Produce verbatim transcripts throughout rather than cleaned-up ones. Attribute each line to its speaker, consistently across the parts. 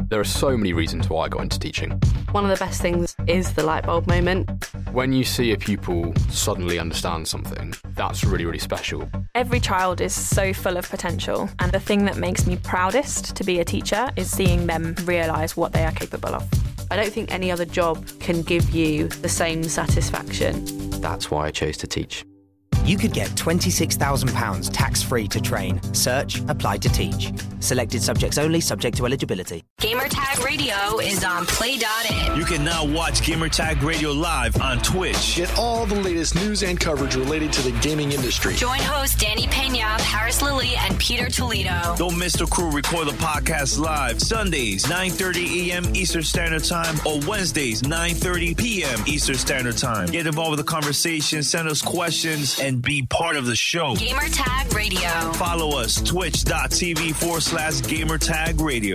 Speaker 1: There are so many reasons why I got into teaching.
Speaker 2: One of the best things is the light bulb moment.
Speaker 1: When you see a pupil suddenly understand something, that's really, really special.
Speaker 3: Every child is so full of potential, and the thing that makes me proudest to be a teacher is seeing them realise what they are capable of.
Speaker 2: I don't think any other job can give you the same satisfaction.
Speaker 1: That's why I chose to teach.
Speaker 4: You could get twenty-six thousand pounds tax-free to train. Search Apply to Teach. Selected subjects only, subject to eligibility.
Speaker 5: Gamertag Radio is on play dot in.
Speaker 6: You can now watch Gamertag Radio live on Twitch.
Speaker 7: Get all the latest news and coverage related to the gaming industry.
Speaker 5: Join hosts Danny Pena, Paris Lilly, and Peter Toledo.
Speaker 6: Don't miss the crew record the podcast live Sundays, nine thirty a.m. Eastern Standard Time, or Wednesdays, nine thirty p.m. Eastern Standard Time. Get involved with the conversation, send us questions, and be part of the show.
Speaker 5: Gamertag Radio.
Speaker 6: Follow us, twitch.tv forward slash Gamertag Radio.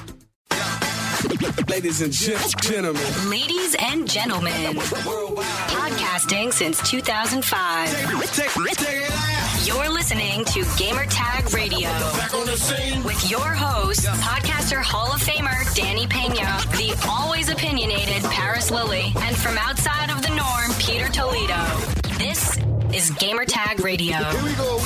Speaker 8: Ladies and gentlemen.
Speaker 5: Ladies and gentlemen. Podcasting since two thousand five. You're listening to Gamertag Radio. With your host, podcaster Hall of Famer Danny Pena, the always opinionated Paris Lilly, and from outside of the norm, Peter Toledo. This is Gamertag Radio.
Speaker 8: Here we go.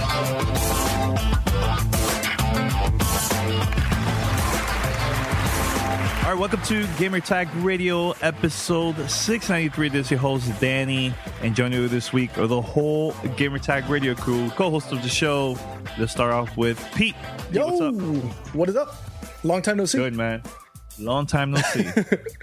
Speaker 9: All right, welcome to Gamertag Radio, episode six ninety-three. This is your host, Danny, and joining me this week are the whole Gamertag Radio crew, co-host of the show. Let's start off with Pete.
Speaker 10: Yo,
Speaker 9: what's up?
Speaker 10: What is up? Long time no see.
Speaker 9: Good, man. Long time no see.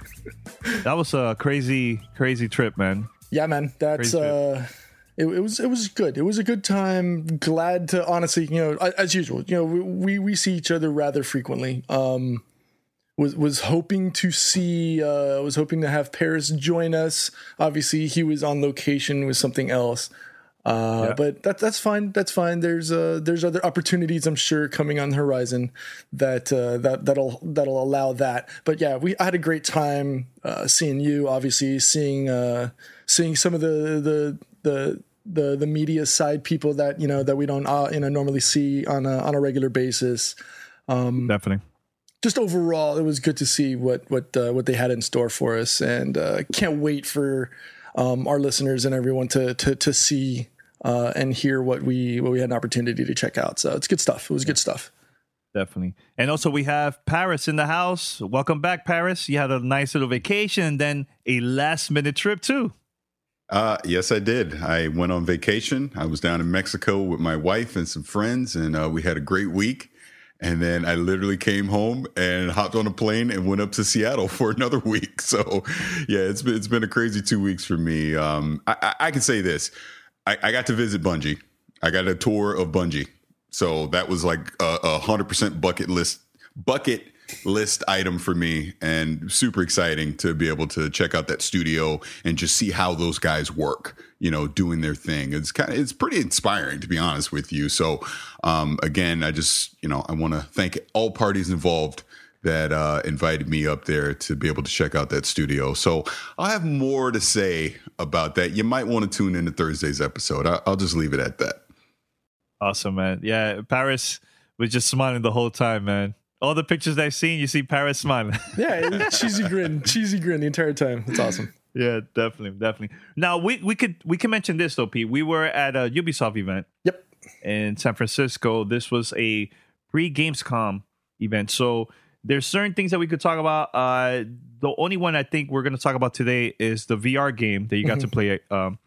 Speaker 9: That was a crazy, crazy trip, man.
Speaker 10: Yeah, man. That's uh, it, it was it was good. It was a good time. Glad to honestly, you know, as usual, you know, we we see each other rather frequently. Um. Was was hoping to see, uh, was hoping to have Paris join us. Obviously, he was on location with something else, uh, yeah. but that that's fine. That's fine. There's uh, there's other opportunities, I'm sure, coming on the horizon that uh, that that'll that'll allow that. But yeah, we I had a great time uh, seeing you. Obviously, seeing uh, seeing some of the the the. the the media side people that you know that we don't uh, you know normally see on a on a regular basis. Um,
Speaker 9: Definitely.
Speaker 10: Just overall, it was good to see what what uh, what they had in store for us, and uh, can't wait for um, our listeners and everyone to to to see uh, and hear what we what we had an opportunity to check out. So it's good stuff. It was good stuff.
Speaker 9: Definitely. And also we have Paris in the house. Welcome back, Paris. You had a nice little vacation, and then a last minute trip too.
Speaker 11: Uh, yes, I did. I went on vacation. I was down in Mexico with my wife and some friends, and uh, we had a great week. And then I literally came home and hopped on a plane and went up to Seattle for another week. So, yeah, it's been it's been a crazy two weeks for me. Um, I, I, I can say this: I, I got to visit Bungie. I got a tour of Bungie, so that was like a hundred percent bucket list bucket list item for me, and super exciting to be able to check out that studio and just see how those guys work, you know, doing their thing. It's kind of, it's pretty inspiring, to be honest with you. So, um, again, I just, you know, I want to thank all parties involved that uh, invited me up there to be able to check out that studio. So I'll have more to say about that. You might want to tune in to Thursday's episode. I- I'll just leave it at that.
Speaker 9: Awesome, man. Yeah, Paris was just smiling the whole time, man. All the pictures I've seen, you see Paris smiling.
Speaker 10: Yeah, cheesy grin, cheesy grin the entire time. It's awesome.
Speaker 9: Yeah, definitely, definitely. Now we we could we can mention this though, Pete. We were at a Ubisoft event.
Speaker 10: Yep.
Speaker 9: In San Francisco. This was a pre-Gamescom event. So there's certain things that we could talk about. Uh, the only one I think we're going to talk about today is the V R game that you got mm-hmm. to play. Um,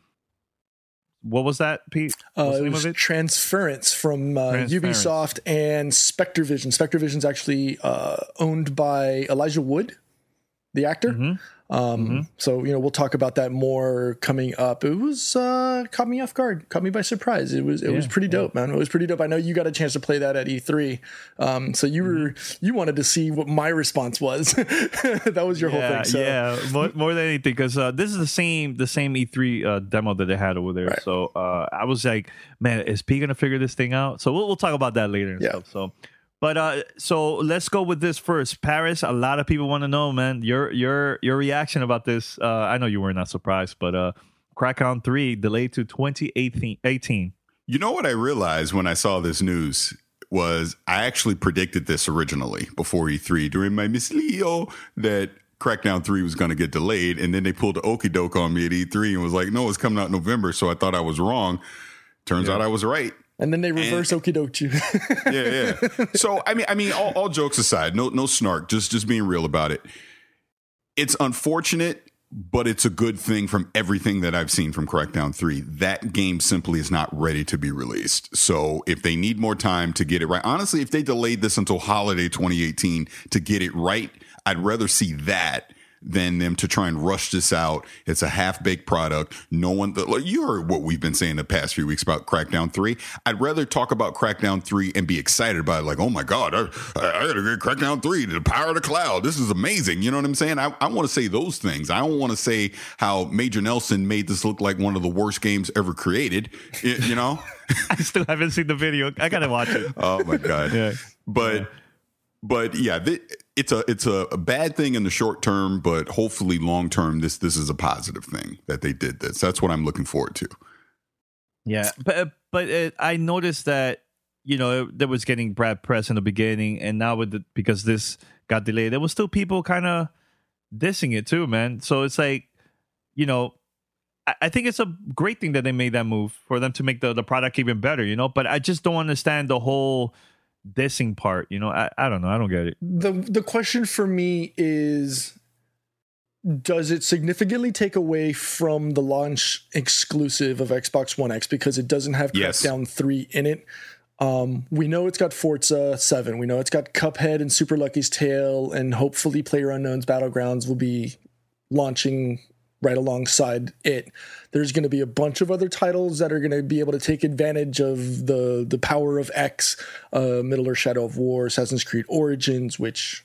Speaker 9: what was that, Pete?
Speaker 10: Uh,
Speaker 9: What's the
Speaker 10: it
Speaker 9: name
Speaker 10: was
Speaker 9: of it?
Speaker 10: Transference from uh,
Speaker 9: Transference.
Speaker 10: Ubisoft and Spectrevision. Spectrevision's actually uh, owned by Elijah Wood, the actor.
Speaker 9: Mm-hmm.
Speaker 10: Um,
Speaker 9: mm-hmm.
Speaker 10: So, you know, we'll talk about that more coming up. It was uh, caught me off guard, caught me by surprise. It was it
Speaker 9: yeah,
Speaker 10: was pretty dope,
Speaker 9: yeah.
Speaker 10: man. It was pretty dope. I know you got a chance to play that at E three. Um, so you were you wanted to see what my response was. That was your
Speaker 9: yeah,
Speaker 10: whole thing. So.
Speaker 9: Yeah, more, more than anything, because uh, this is the same the same E three uh, demo that they had over there.
Speaker 10: Right.
Speaker 9: So uh, I was like, man, is P gonna figure this thing out? So we'll we'll talk about that later. And
Speaker 10: yeah.
Speaker 9: Stuff, so. But uh, so let's go with this first. Paris, a lot of people want to know, man, your your your reaction about this. Uh, I know you were not surprised, but uh, Crackdown three delayed to twenty eighteen.
Speaker 11: You know what I realized when I saw this news? was I actually predicted this originally before E three during my Miss Leo that Crackdown three was going to get delayed, and then they pulled the okie doke on me at E three and was like, no, it's coming out in November, so I thought I was wrong. Turns yeah. out I was right.
Speaker 10: And then they reverse okie doke you.
Speaker 11: yeah, yeah. So I mean, I mean, all, all jokes aside, no, no snark, just just being real about it. It's unfortunate, but it's a good thing from everything that I've seen from Crackdown three. That game simply is not ready to be released. So if they need more time to get it right, honestly, if they delayed this until holiday twenty eighteen to get it right, I'd rather see that than them to try and rush this out. It's a half-baked product. No one, like, you heard what we've been saying the past few weeks about Crackdown three. I'd rather talk about Crackdown three and be excited about it. Like, oh my God, I, I gotta get Crackdown three, the power of the cloud. This is amazing. You know what I'm saying? I, I want to say those things. I don't want to say how Major Nelson made this look like one of the worst games ever created. You, you know?
Speaker 9: I still haven't seen the video. I gotta watch it.
Speaker 11: Oh my God. Yeah. But, yeah. but yeah, th- It's a it's a, a bad thing in the short term, but hopefully long term, this this is a positive thing that they did this. That's what I'm looking forward to.
Speaker 9: Yeah, but but it, I noticed that, you know, there was getting bad press in the beginning, and now with the, because this got delayed, there was still people kind of dissing it too, man. So it's like, you know, I, I think it's a great thing that they made that move for them to make the, the product even better, you know. But I just don't understand the whole dissing part, you know. I, I don't know. I don't get it.
Speaker 10: The the question for me is, does it significantly take away from the launch exclusive of Xbox One X because it doesn't have
Speaker 11: yes.
Speaker 10: Crackdown three in it? Um, we know it's got Forza seven. We know it's got Cuphead and Super Lucky's Tale, and hopefully PlayerUnknown's Battlegrounds will be launching right alongside it. There's going to be a bunch of other titles that are going to be able to take advantage of the the power of X, uh, Middle-earth Shadow of War, Assassin's Creed Origins, which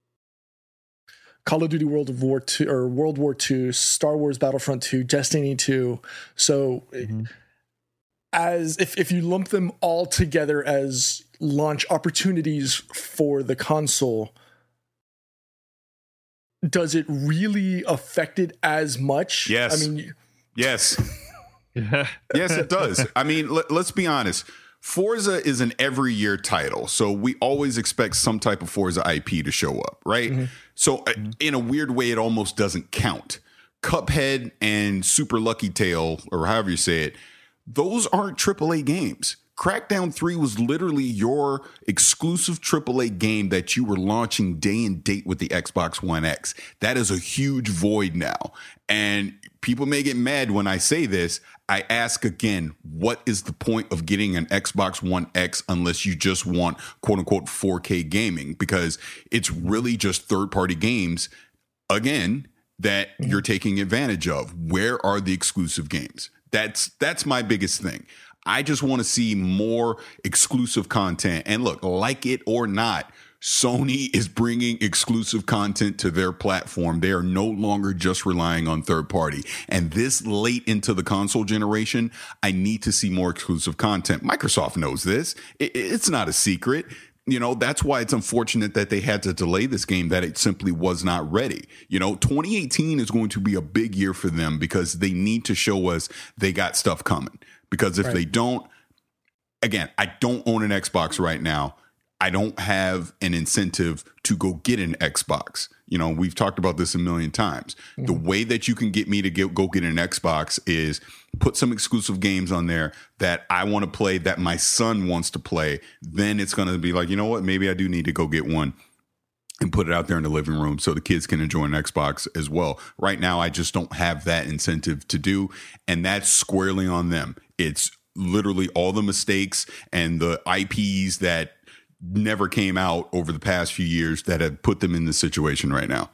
Speaker 10: Call of Duty World of War two or World War two, Star Wars Battlefront two, Destiny two. So mm-hmm. as if, if you lump them all together as launch opportunities for the console, does it really affect it as much?
Speaker 11: Yes.
Speaker 10: I mean,
Speaker 11: yes. Yes, it does. I mean, let, let's be honest. Forza is an every year title, so we always expect some type of Forza I P to show up, right? Mm-hmm. So mm-hmm. in a weird way, it almost doesn't count. Cuphead and Super Lucky Tale, or however you say it, those aren't triple A games. Crackdown three was literally your exclusive triple A game that you were launching day and date with the Xbox One X. That is a huge void now. And people may get mad when I say this. I ask again, what is the point of getting an Xbox One X unless you just want quote unquote four K gaming? Because it's really just third-party games, again, that you're taking advantage of. Where are the exclusive games? That's that's my biggest thing. I just want to see more exclusive content. And look, like it or not, Sony is bringing exclusive content to their platform. They are no longer just relying on third party. And this late into the console generation, I need to see more exclusive content. Microsoft knows this. It, it's not a secret. You know, that's why it's unfortunate that they had to delay this game, that it simply was not ready. You know, twenty eighteen is going to be a big year for them because they need to show us they got stuff coming. Because if right. they don't, again, I don't own an Xbox right now. I don't have an incentive to go get an Xbox. You know, we've talked about this a million times. Mm-hmm. The way that you can get me to get, go get an Xbox is put some exclusive games on there that I want to play, that my son wants to play. Then it's going to be like, you know what? Maybe I do need to go get one and put it out there in the living room so the kids can enjoy an Xbox as well. Right now, I just don't have that incentive to do, and that's squarely on them. It's literally all the mistakes and the I Ps that never came out over the past few years that have put them in this situation right now.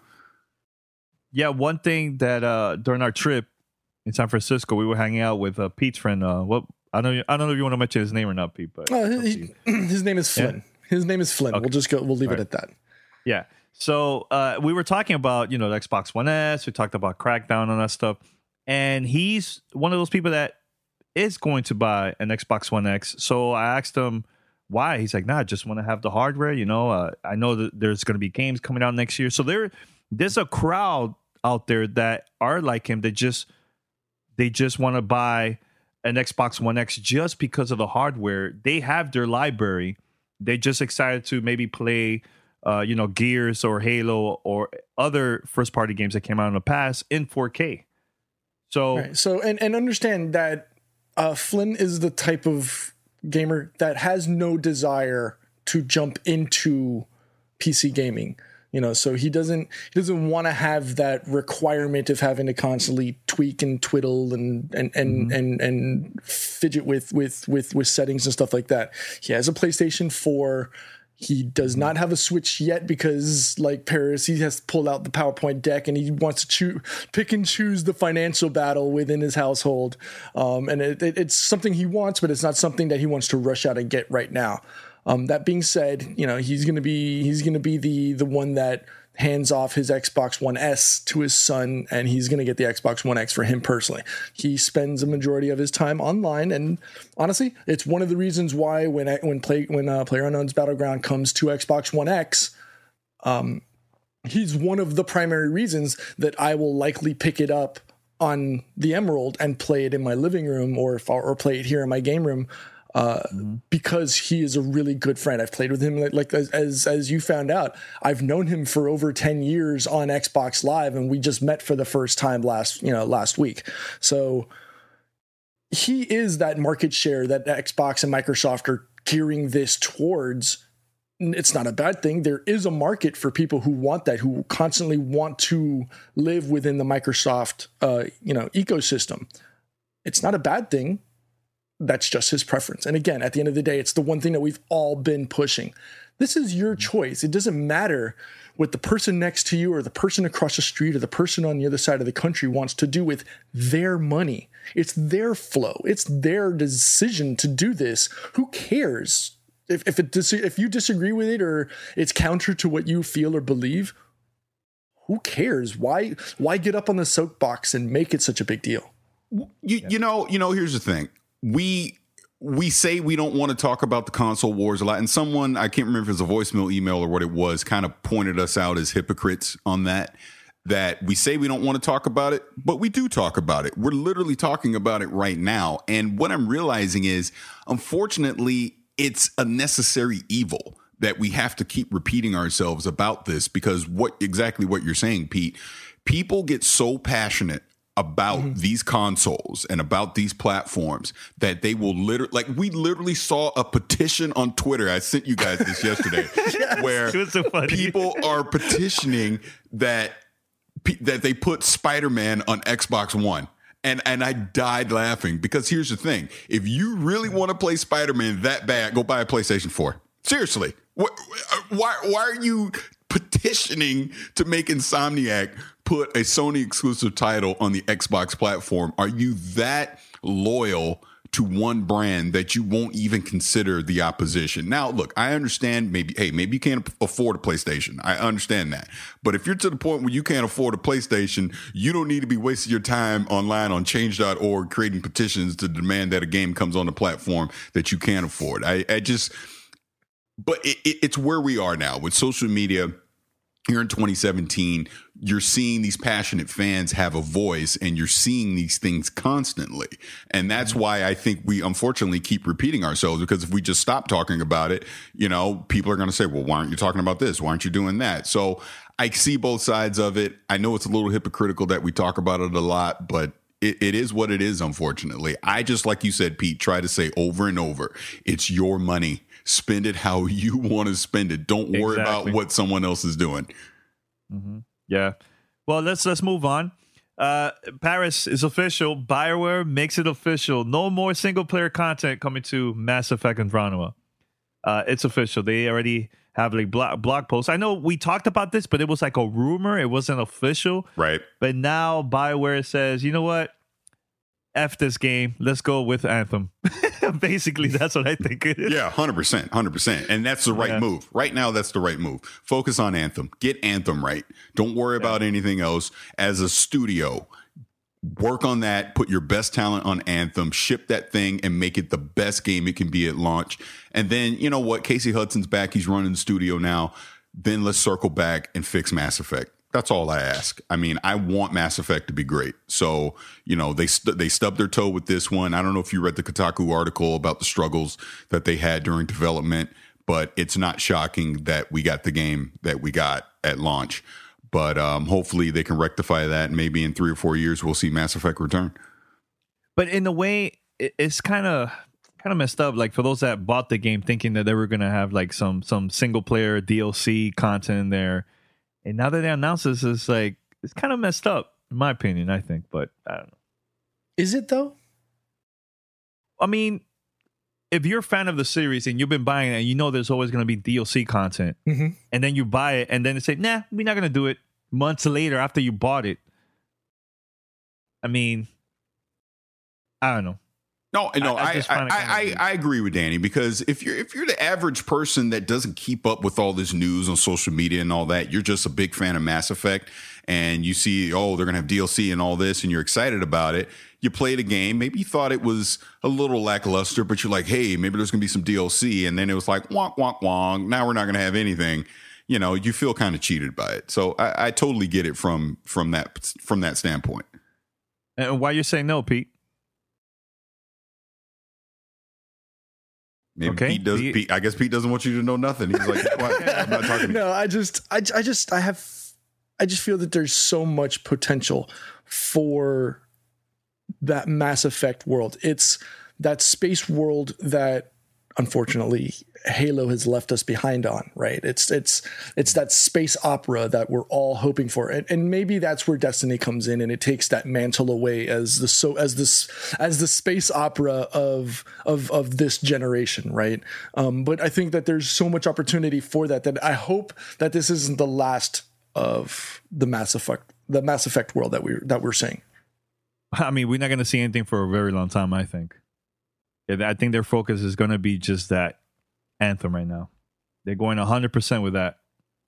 Speaker 9: Yeah, one thing that uh, during our trip in San Francisco, we were hanging out with uh, Pete's friend. Uh, what I don't, I don't know if you want to mention his name or not, Pete. But
Speaker 10: uh, he, his name is Flynn. Yeah? His name is Flynn. Okay. We'll just go. We'll leave all it right. at that.
Speaker 9: Yeah. So uh, we were talking about, you know, the Xbox One S. We talked about Crackdown and that stuff. And he's one of those people that is going to buy an Xbox One X. So I asked him why. He's like, nah, I just want to have the hardware. You know, uh, I know that there's going to be games coming out next year. So there, there's a crowd out there that are like him. That just, they just want to buy an Xbox One X just because of the hardware. They have their library. They're just excited to maybe play, uh, you know, Gears or Halo or other first party games that came out in the past in four K. So,
Speaker 10: right. so and, and understand that uh, Flynn is the type of gamer that has no desire to jump into P C gaming. You know, so he doesn't he doesn't want to have that requirement of having to constantly tweak and twiddle and and and, mm-hmm. and and fidget with with with with settings and stuff like that. He has a PlayStation four. He does not have a Switch yet because, like Paris, he has pulled out the PowerPoint deck and he wants to choo- pick and choose the financial battle within his household. Um, and it, it, it's something he wants, but it's not something that he wants to rush out and get right now. Um, that being said, you know, he's gonna be he's gonna be the the one that hands off his Xbox One S to his son, and he's gonna get the Xbox One X for him personally. He spends a majority of his time online, and honestly, it's one of the reasons why when I, when play when uh, PlayerUnknown's Battleground comes to Xbox One X, um, he's one of the primary reasons that I will likely pick it up on the Emerald and play it in my living room, or if, or play it here in my game room. Uh, mm-hmm. Because he is a really good friend. I've played with him, like, like as, as as you found out, I've known him for over ten years on Xbox Live, and we just met for the first time last, you know, last week. So he is that market share that Xbox and Microsoft are gearing this towards. It's not a bad thing. There is a market for people who want that, who constantly want to live within the Microsoft, uh, you know, ecosystem. It's not a bad thing. That's just his preference. And again, at the end of the day, it's the one thing that we've all been pushing. This is your choice. It doesn't matter what the person next to you or the person across the street or the person on the other side of the country wants to do with their money. It's their flow. It's their decision to do this. Who cares if if it dis- if you disagree with it or it's counter to what you feel or believe? Who cares? Why why get up on the soapbox and make it such a big deal?
Speaker 11: You you know you know here's the thing. We we say we don't want to talk about the console wars a lot. And someone, I can't remember if it was a voicemail, email, or what it was, kind of pointed us out as hypocrites on that, that we say we don't want to talk about it, but we do talk about it. We're literally talking about it right now. And what I'm realizing is, unfortunately, it's a necessary evil that we have to keep repeating ourselves about this, because what exactly what you're saying, Pete, people get so passionate about mm-hmm. these consoles and about these platforms that they will literally, like, we literally saw a petition on Twitter. I sent you guys this yesterday, yes. where so people are petitioning that that they put Spider-Man on Xbox One. And and I died laughing, because here's the thing. If you really want to play Spider-Man that bad, go buy a PlayStation four. Seriously. Why, why, why are you petitioning to make Insomniac put a Sony exclusive title on the Xbox platform? Are you that loyal to one brand that you won't even consider the opposition? Now, look, I understand maybe, hey, maybe you can't afford a PlayStation. I understand that. But if you're to the point where you can't afford a PlayStation, you don't need to be wasting your time online on change dot org creating petitions to demand that a game comes on the platform that you can't afford. I, I just, but it, it, it's where we are now with social media. Here in twenty seventeen, you're seeing these passionate fans have a voice, and you're seeing these things constantly. And that's why I think we unfortunately keep repeating ourselves, because if we just stop talking about it, you know, people are going to say, well, why aren't you talking about this? Why aren't you doing that? So I see both sides of it. I know it's a little hypocritical that we talk about it a lot, but it, it is what it is, unfortunately. I just, like you said, Pete, try to say over and over, it's your money. Spend it how you want to spend it. Don't worry exactly. about what someone else is doing.
Speaker 9: Mm-hmm. Yeah. Well, let's let's move on. Uh, Paris is official. BioWare makes it official. No more single player content coming to Mass Effect Andromeda. Uh, it's official. They already have like blog, blog posts. I know we talked about this, but it was like a rumor. It wasn't official.
Speaker 11: Right.
Speaker 9: But now BioWare says, you know what? F this game. Let's go with Anthem. Basically, that's what I think it is.
Speaker 11: Yeah, one hundred percent. one hundred percent. And that's the right yeah. move. Right now, that's the right move. Focus on Anthem. Get Anthem right. Don't worry yeah. about anything else. As a studio, work on that. Put your best talent on Anthem. Ship that thing and make it the best game it can be at launch. And then, you know what? Casey Hudson's back. He's running the studio now. Then let's circle back and fix Mass Effect. That's all I ask. I mean, I want Mass Effect to be great. So, you know, they st- they stubbed their toe with this one. I don't know if you read the Kotaku article about the struggles that they had during development, but it's not shocking that we got the game that we got at launch. But um, hopefully they can rectify that, and maybe in three or four years we'll see Mass Effect return.
Speaker 9: But in a way, it's kind of kind of messed up. Like for those that bought the game thinking that they were gonna have like some some single player D L C content in there, and now that they announced this, it's like it's kind of messed up, in my opinion. I think, but I don't know.
Speaker 10: Is it though?
Speaker 9: I mean, if you're a fan of the series and you've been buying it and you know there's always going to be D L C content,
Speaker 10: mm-hmm.
Speaker 9: and then you buy it and then they say, nah, we're not going to do it months later after you bought it. I mean, I don't know.
Speaker 11: No, no, I I, I, I, I agree with Danny, because if you're if you're the average person that doesn't keep up with all this news on social media and all that, you're just a big fan of Mass Effect, and you see, oh, they're gonna have D L C and all this, and you're excited about it. You play the game, maybe you thought it was a little lackluster, but you're like, hey, maybe there's gonna be some D L C, and then it was like, wonk, wonk, wonk. Now we're not gonna have anything. You know, you feel kind of cheated by it. So I, I totally get it from from that from that standpoint.
Speaker 9: And why you're saying no, Pete?
Speaker 11: Maybe
Speaker 9: okay.
Speaker 11: Pete does.
Speaker 9: Pete.
Speaker 11: Pete, I guess Pete doesn't want you to know nothing. He's like, I'm not talking to you.
Speaker 10: No, I just, I, I just, I have, I just feel that there's so much potential for that Mass Effect world. It's that space world that, unfortunately, Halo has left us behind on. Right? It's, it's, it's that space opera that we're all hoping for, and, and maybe that's where Destiny comes in, and it takes that mantle away as the so as this as the space opera of of of this generation. Right? Um, but I think that there's so much opportunity for that that I hope that this isn't the last of the Mass Effect the Mass Effect world that we that we're seeing.
Speaker 9: I mean, we're not going to see anything for a very long time, I think. I think their focus is going to be just that Anthem right now. They're going one hundred percent with that.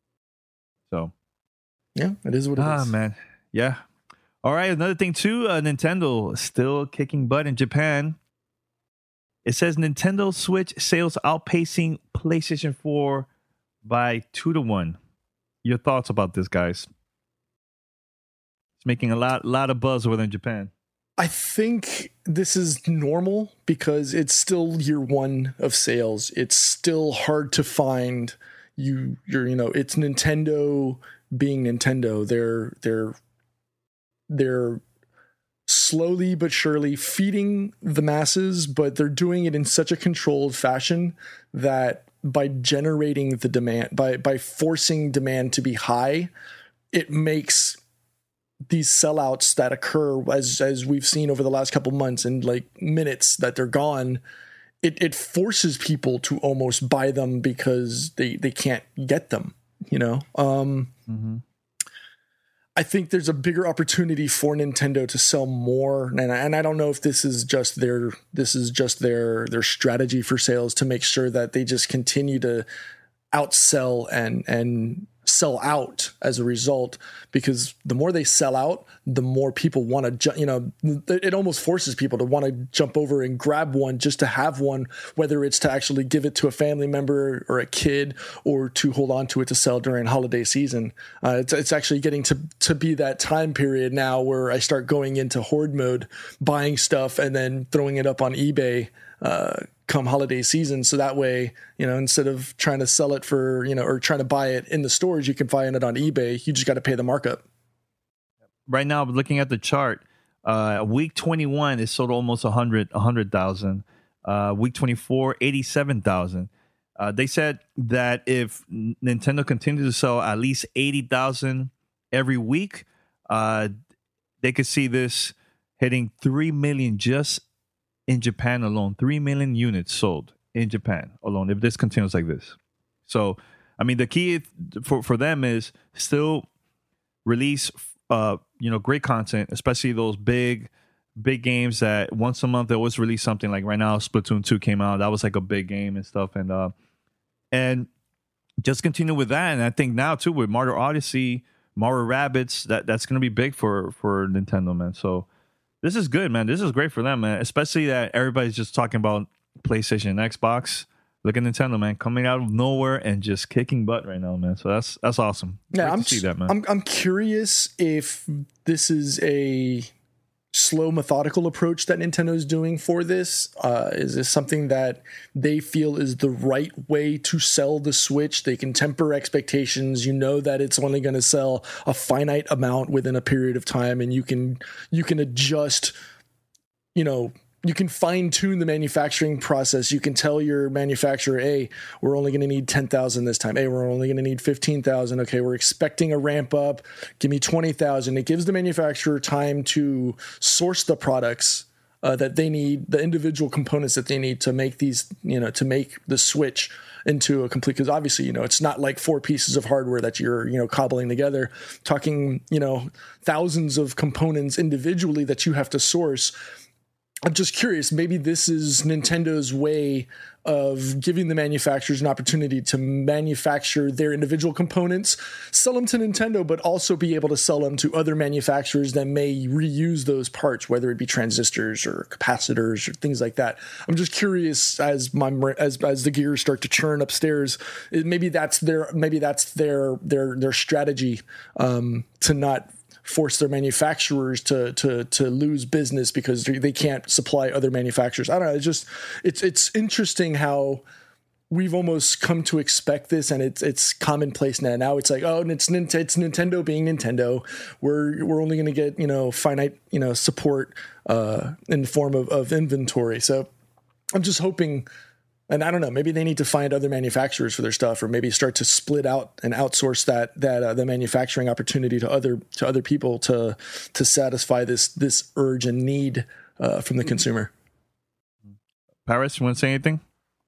Speaker 9: So,
Speaker 10: yeah, it is what it
Speaker 9: ah,
Speaker 10: is.
Speaker 9: Ah, man. Yeah. All right. Another thing, too, uh, Nintendo still kicking butt in Japan. It says Nintendo Switch sales outpacing PlayStation four by two to one. Your thoughts about this, guys? It's making a lot, lot of buzz within Japan.
Speaker 10: I think this is normal because it's still year one of sales. It's still hard to find. You, you're, you know, it's Nintendo being Nintendo. They're, they're, they're slowly but surely feeding the masses, but they're doing it in such a controlled fashion that by generating the demand, by by forcing demand to be high, it makes these sellouts that occur as as we've seen over the last couple months in like minutes that they're gone. It it forces people to almost buy them because they they can't get them. You know, um,
Speaker 9: mm-hmm.
Speaker 10: I think there's a bigger opportunity for Nintendo to sell more, and I, and I don't know if this is just their this is just their their strategy for sales to make sure that they just continue to outsell and and sell out as a result, because the more they sell out, the more people want to, ju- you know, it almost forces people to want to jump over and grab one just to have one, whether it's to actually give it to a family member or a kid or to hold on to it to sell during holiday season. Uh, it's, it's actually getting to, to be that time period now where I start going into hoard mode, buying stuff and then throwing it up on eBay uh, come holiday season. So that way, you know, instead of trying to sell it for, you know, or trying to buy it in the stores, you can find it on eBay. You just got to pay the markup.
Speaker 9: Right now, looking at the chart, uh, week twenty-one is sold almost one hundred, one hundred thousand. Uh, week twenty-four, eighty-seven thousand. Uh, they said that if Nintendo continues to sell at least eighty thousand every week, uh, they could see this hitting three million just in Japan alone. three million units sold in Japan alone if this continues like this. So, I mean, the key for, for them is still release uh, you know, great content, especially those big, big games that once a month they always release something. Like right now, Splatoon two came out. That was like a big game and stuff. And uh, and just continue with that. And I think now, too, with Mario Odyssey, Mario Rabbids, that, that's going to be big for, for Nintendo, man. So, this is good, man. This is great for them, man. Especially that everybody's just talking about PlayStation and Xbox. Look at Nintendo, man, coming out of nowhere and just kicking butt right now, man. So that's that's awesome.
Speaker 10: Yeah,
Speaker 9: great
Speaker 10: I'm
Speaker 9: to see that, man.
Speaker 10: I'm I'm curious if this is a slow, methodical approach that Nintendo's doing for this? Uh, is this something that they feel is the right way to sell the Switch? They can temper expectations. You know that it's only going to sell a finite amount within a period of time, and you can you can adjust, you know, you can fine tune the manufacturing process. You can tell your manufacturer, hey, we're only going to need ten thousand this time. Hey, we're only going to need fifteen thousand. Okay, we're expecting a ramp up. Give me twenty thousand. It gives the manufacturer time to source the products uh, that they need, the individual components that they need to make these, you know, to make the Switch into a complete, because obviously, you know, it's not like four pieces of hardware that you're, you know, cobbling together, talking, you know, thousands of components individually that you have to source. I'm just curious, maybe this is Nintendo's way of giving the manufacturers an opportunity to manufacture their individual components, sell them to Nintendo, but also be able to sell them to other manufacturers that may reuse those parts, whether it be transistors or capacitors or things like that. I'm just curious, as my as as the gears start to churn upstairs, maybe that's their maybe that's their their their strategy, um, to not force their manufacturers to to to lose business because they can't supply other manufacturers. I don't know. It's just it's it's interesting how we've almost come to expect this, and it's it's commonplace now. Now it's like, oh, it's it's Nintendo being Nintendo. We're we're only going to get, you know, finite, you know, support uh, in the form of, of inventory. So I'm just hoping. And I don't know, maybe they need to find other manufacturers for their stuff, or maybe start to split out and outsource that that uh, the manufacturing opportunity to other to other people to to satisfy this this urge and need uh, from the consumer.
Speaker 9: Paris, you want to say anything?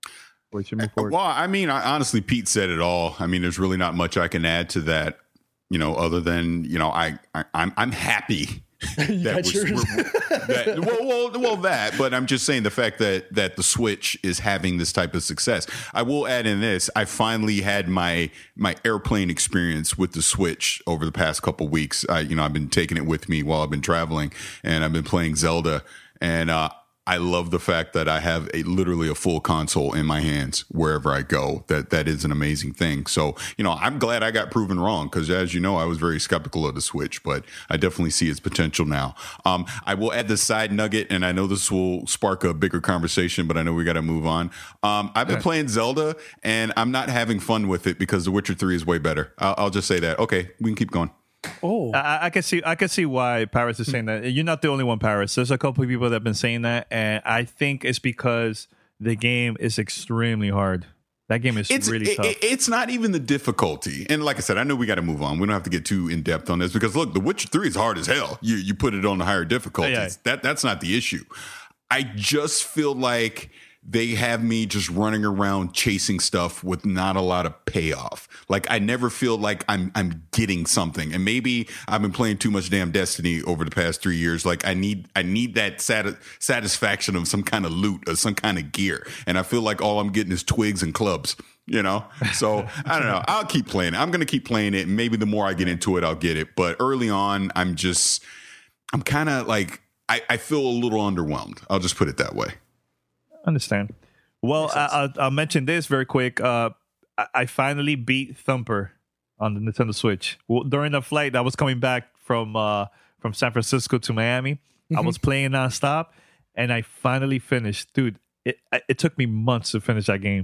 Speaker 9: Or should move forward?
Speaker 11: Well, I mean, I, honestly, Pete said it all. I mean, there's really not much I can add to that, you know, other than, you know, I, I I'm I'm happy. that was, that, well, well, well, that. But I'm just saying the fact that that the Switch is having this type of success. I will add in this: I finally had my my airplane experience with the Switch over the past couple weeks. I, you know, I've been taking it with me while I've been traveling, and I've been playing Zelda, and uh, I love the fact that I have a literally a full console in my hands wherever I go. That that is an amazing thing. So, you know, I'm glad I got proven wrong, because as you know, I was very skeptical of the Switch, but I definitely see its potential now. Um, I will add this side nugget, and I know this will spark a bigger conversation, but I know we got to move on. Um, I've been yeah. playing Zelda, and I'm not having fun with it because The Witcher three is way better. I'll, I'll just say that. Okay, we can keep going.
Speaker 10: Oh,
Speaker 9: I, I can see. I can see why Paris is saying that. You're not the only one, Paris. There's a couple of people that have been saying that, and I think it's because the game is extremely hard. That game is
Speaker 11: it's,
Speaker 9: really
Speaker 11: it,
Speaker 9: tough.
Speaker 11: It's not even the difficulty, and like I said, I know we got to move on. We don't have to get too in depth on this because look, The Witcher three is hard as hell. You you put it on the higher difficulties. Yeah, yeah. That that's not the issue. I just feel like they have me just running around chasing stuff with not a lot of payoff. Like I never feel like I'm I'm getting something. And maybe I've been playing too much damn Destiny over the past three years. Like I need I need that sati- satisfaction of some kind of loot or some kind of gear. And I feel like all I'm getting is twigs and clubs. You know, so I don't know. I'll keep playing it. I'm going to keep playing it. And maybe the more I get into it, I'll get it. But early on, I'm just I'm kind of like I, I feel a little underwhelmed. I'll just put it that way.
Speaker 9: Understand. Well, I, I'll, I'll mention this very quick. Uh, I, I finally beat Thumper on the Nintendo Switch. Well, during the flight, I was coming back from uh, from San Francisco to Miami. Mm-hmm. I was playing nonstop, and I finally finished. Dude, it it took me months to finish that game,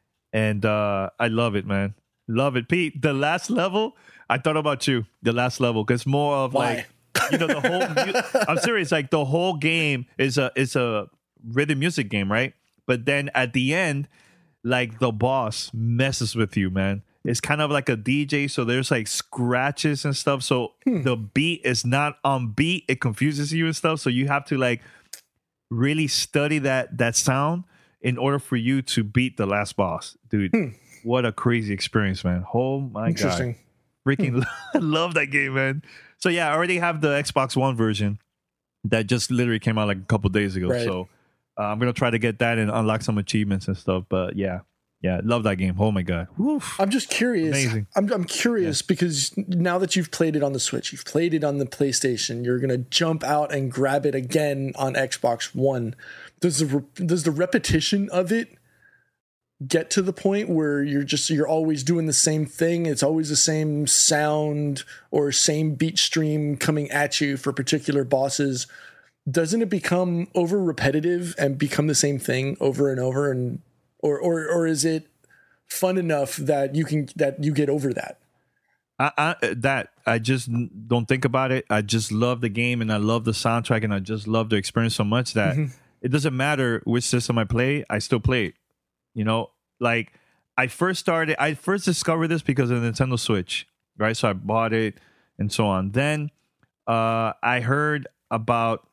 Speaker 9: and uh, I love it, man. Love it, Pete. The last level, I thought about you. The last level, because more of
Speaker 10: Why?
Speaker 9: like, you know, the whole. I'm serious. Like the whole game is a is a rhythm music game, right? But then at the end, like the boss messes with you, man. It's kind of like a D J, so there's like scratches and stuff. So hmm. the beat is not on beat. It confuses you and stuff. So you have to like really study that that sound in order for you to beat the last boss, dude. Hmm. What a crazy experience, man. Oh my god, freaking hmm. love that game, man. So yeah, I already have the Xbox One version that just literally came out like a couple days ago.
Speaker 10: Right.
Speaker 9: So uh, I'm gonna try to get that and unlock some achievements and stuff. But yeah, yeah, love that game. Oh my god, Woof.
Speaker 10: I'm just curious.
Speaker 9: Amazing.
Speaker 10: I'm I'm curious yeah. because now that you've played it on the Switch, you've played it on the PlayStation, you're gonna jump out and grab it again on Xbox One. Does the re- does the repetition of it get to the point where you're just you're always doing the same thing? It's always the same sound or same beat stream coming at you for particular bosses. doesn't it become over repetitive and become the same thing over and over? And or or or is it fun enough that you can that you get over that?
Speaker 9: I, I that I just don't think about it. I just love the game and I love the soundtrack and I just love the experience so much that mm-hmm. it doesn't matter which system I play. I still play it. You know, like I first started. I first discovered this because of the Nintendo Switch, right? So I bought it and so on. Then uh, I heard about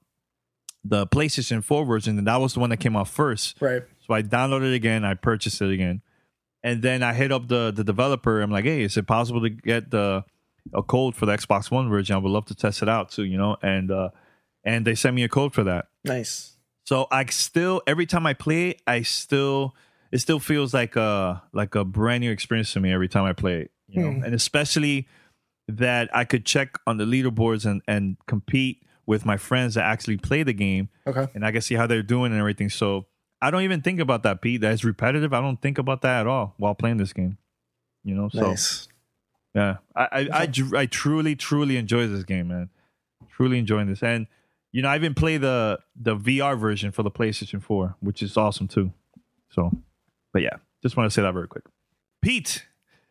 Speaker 9: the PlayStation four version, and that was the one that came out first.
Speaker 10: Right.
Speaker 9: So I downloaded it again. I purchased it again. And then I hit up the, the developer. I'm like, hey, is it possible to get the a code for the Xbox One version? I would love to test it out too, you know? And uh, and they sent me a code for that.
Speaker 10: Nice.
Speaker 9: So I still, every time I play it, I still, it still feels like a like a brand new experience to me every time I play it, you know? Hmm. And especially that I could check on the leaderboards and, and compete with my friends that actually play the game.
Speaker 10: Okay.
Speaker 9: And I can see how they're doing and everything. So I don't even think about that, Pete. That's repetitive. I don't think about that at all while playing this game. You know, so
Speaker 10: nice.
Speaker 9: Yeah, I I, I, I truly, truly enjoy this game, man. Truly enjoying this, and you know, I even play the the V R version for the PlayStation four, which is awesome too. So, but yeah, just want to say that very quick. Pete,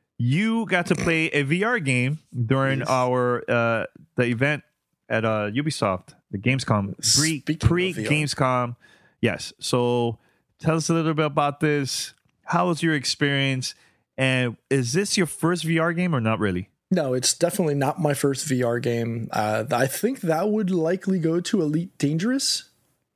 Speaker 9: you got to play a V R game during yes. our uh, the event at uh, Ubisoft, the Gamescom pre pre Gamescom. Yes. So tell us a little bit about this. How was your experience? And is this your first V R game or not really?
Speaker 10: No, it's definitely not my first V R game. Uh, I think that would likely go to Elite Dangerous.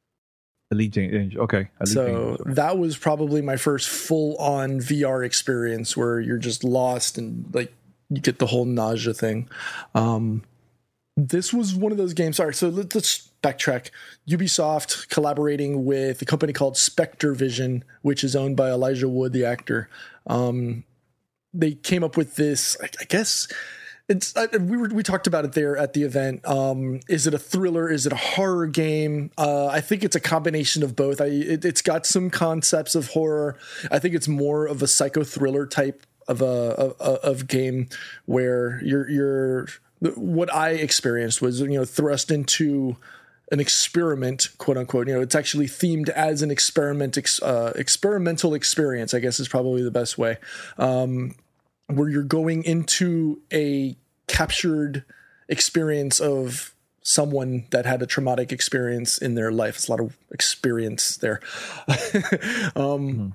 Speaker 9: Elite Dangerous. Okay. Elite
Speaker 10: so
Speaker 9: Dangerous.
Speaker 10: That was probably my first full-on V R experience where you're just lost and like you get the whole nausea thing. Um, this was one of those games. Sorry, so let's, let's backtrack. Ubisoft collaborating with a company called Spectre Vision, which is owned by Elijah Wood, the actor. Um, they came up with this, I, I guess it's, I, we were, we talked about it there at the event. Um, is it a thriller? Is it a horror game? Uh, I think it's a combination of both. I, it, it's got some concepts of horror. I think it's more of a psycho thriller type of a, of, of game where you're, you're, what I experienced was, you know, thrust into an experiment, quote unquote. You know, it's actually themed as an experiment, uh, experimental experience, I guess is probably the best way, um, where you're going into a captured experience of someone that had a traumatic experience in their life. It's a lot of experience there. um, mm-hmm.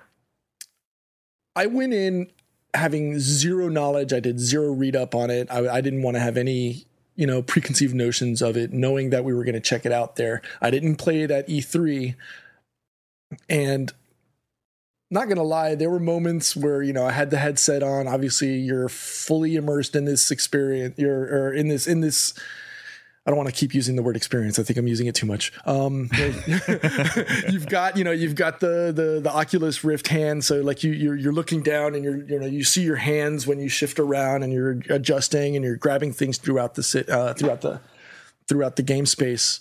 Speaker 10: I went in having zero knowledge. I did zero read up on it. I, I didn't want to have any, you know, preconceived notions of it, knowing that we were going to check it out there. I didn't play it at E three. And not going to lie, there were moments where, you know, I had the headset on. Obviously, you're fully immersed in this experience. You're or in this, in this, I don't want to keep using the word experience. I think I'm using it too much. Um, you've got, you know, you've got the, the, the Oculus Rift hand. So like you, you're, you're looking down and you're, you know, you see your hands when you shift around and you're adjusting and you're grabbing things throughout the sit, uh, throughout the, throughout the game space.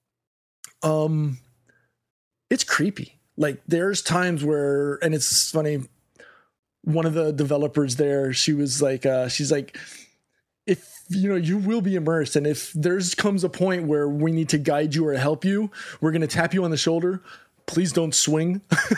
Speaker 10: Um, it's creepy. Like there's times where, and it's funny. One of the developers there, she was like, uh, she's like, if, you know, you will be immersed. And if there's comes a point where we need to guide you or help you, we're going to tap you on the shoulder. Please don't swing.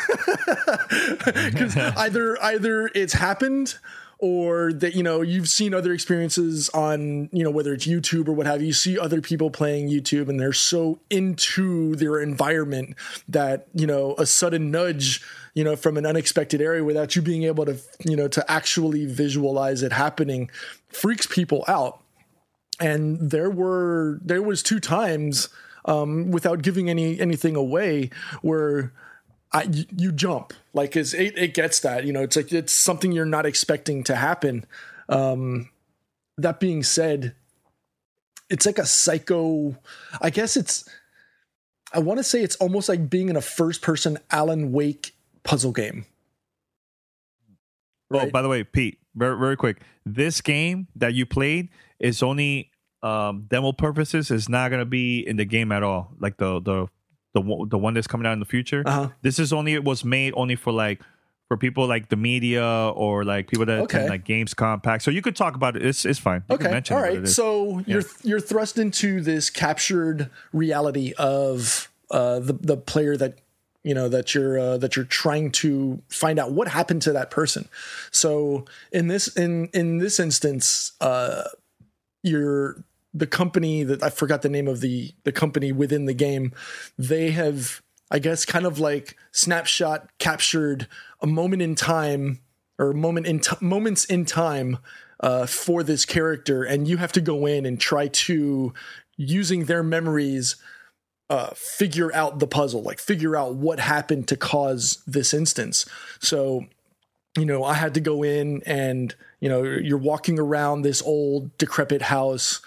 Speaker 10: Because either, either it's happened or that, you know, you've seen other experiences on, you know, whether it's YouTube or what have you, you see other people playing YouTube and they're so into their environment that, you know, a sudden nudge, you know, from an unexpected area without you being able to, you know, to actually visualize it happening freaks people out. And there were, there was two times, um, without giving any, anything away where I, you, you jump like it's, it, it gets that, you know, it's like, it's something you're not expecting to happen. Um, that being said, it's like a psycho, I guess it's, I want to say it's almost like being in a first person Alan Wake puzzle game.
Speaker 9: Right? Oh, by the way, Pete, very, very quick. This game that you played is only um, demo purposes. It's not going to be in the game at all. Like the, the, the, the one that's coming out in the future.
Speaker 10: Uh-huh.
Speaker 9: This is only, it was made only for like for people like the media or like people that
Speaker 10: Okay.
Speaker 9: attend like Gamescom PAX. So you could talk about it. It's it's fine. You can
Speaker 10: Okay,
Speaker 9: mention
Speaker 10: all
Speaker 9: what
Speaker 10: right.
Speaker 9: it is.
Speaker 10: So you're you're thrust into this captured reality of uh, the the player that you know that you're uh, that you're trying to find out what happened to that person. So in this in in this instance, uh, you're the company that I forgot the name of the the company within the game. They have, I guess, kind of like snapshot captured a moment in time or moment in t- moments in time uh, for this character, and you have to go in and try to, using their memories, uh, figure out the puzzle, like figure out what happened to cause this instance. So, you know, I had to go in and, you know, you're walking around this old decrepit house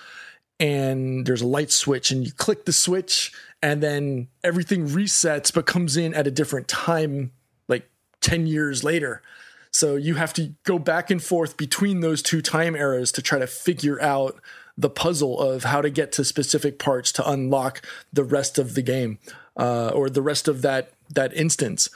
Speaker 10: and there's a light switch and you click the switch and then everything resets but comes in at a different time, like ten years later. So you have to go back and forth between those two time eras to try to figure out the puzzle of how to get to specific parts to unlock the rest of the game, uh, or the rest of that that instance.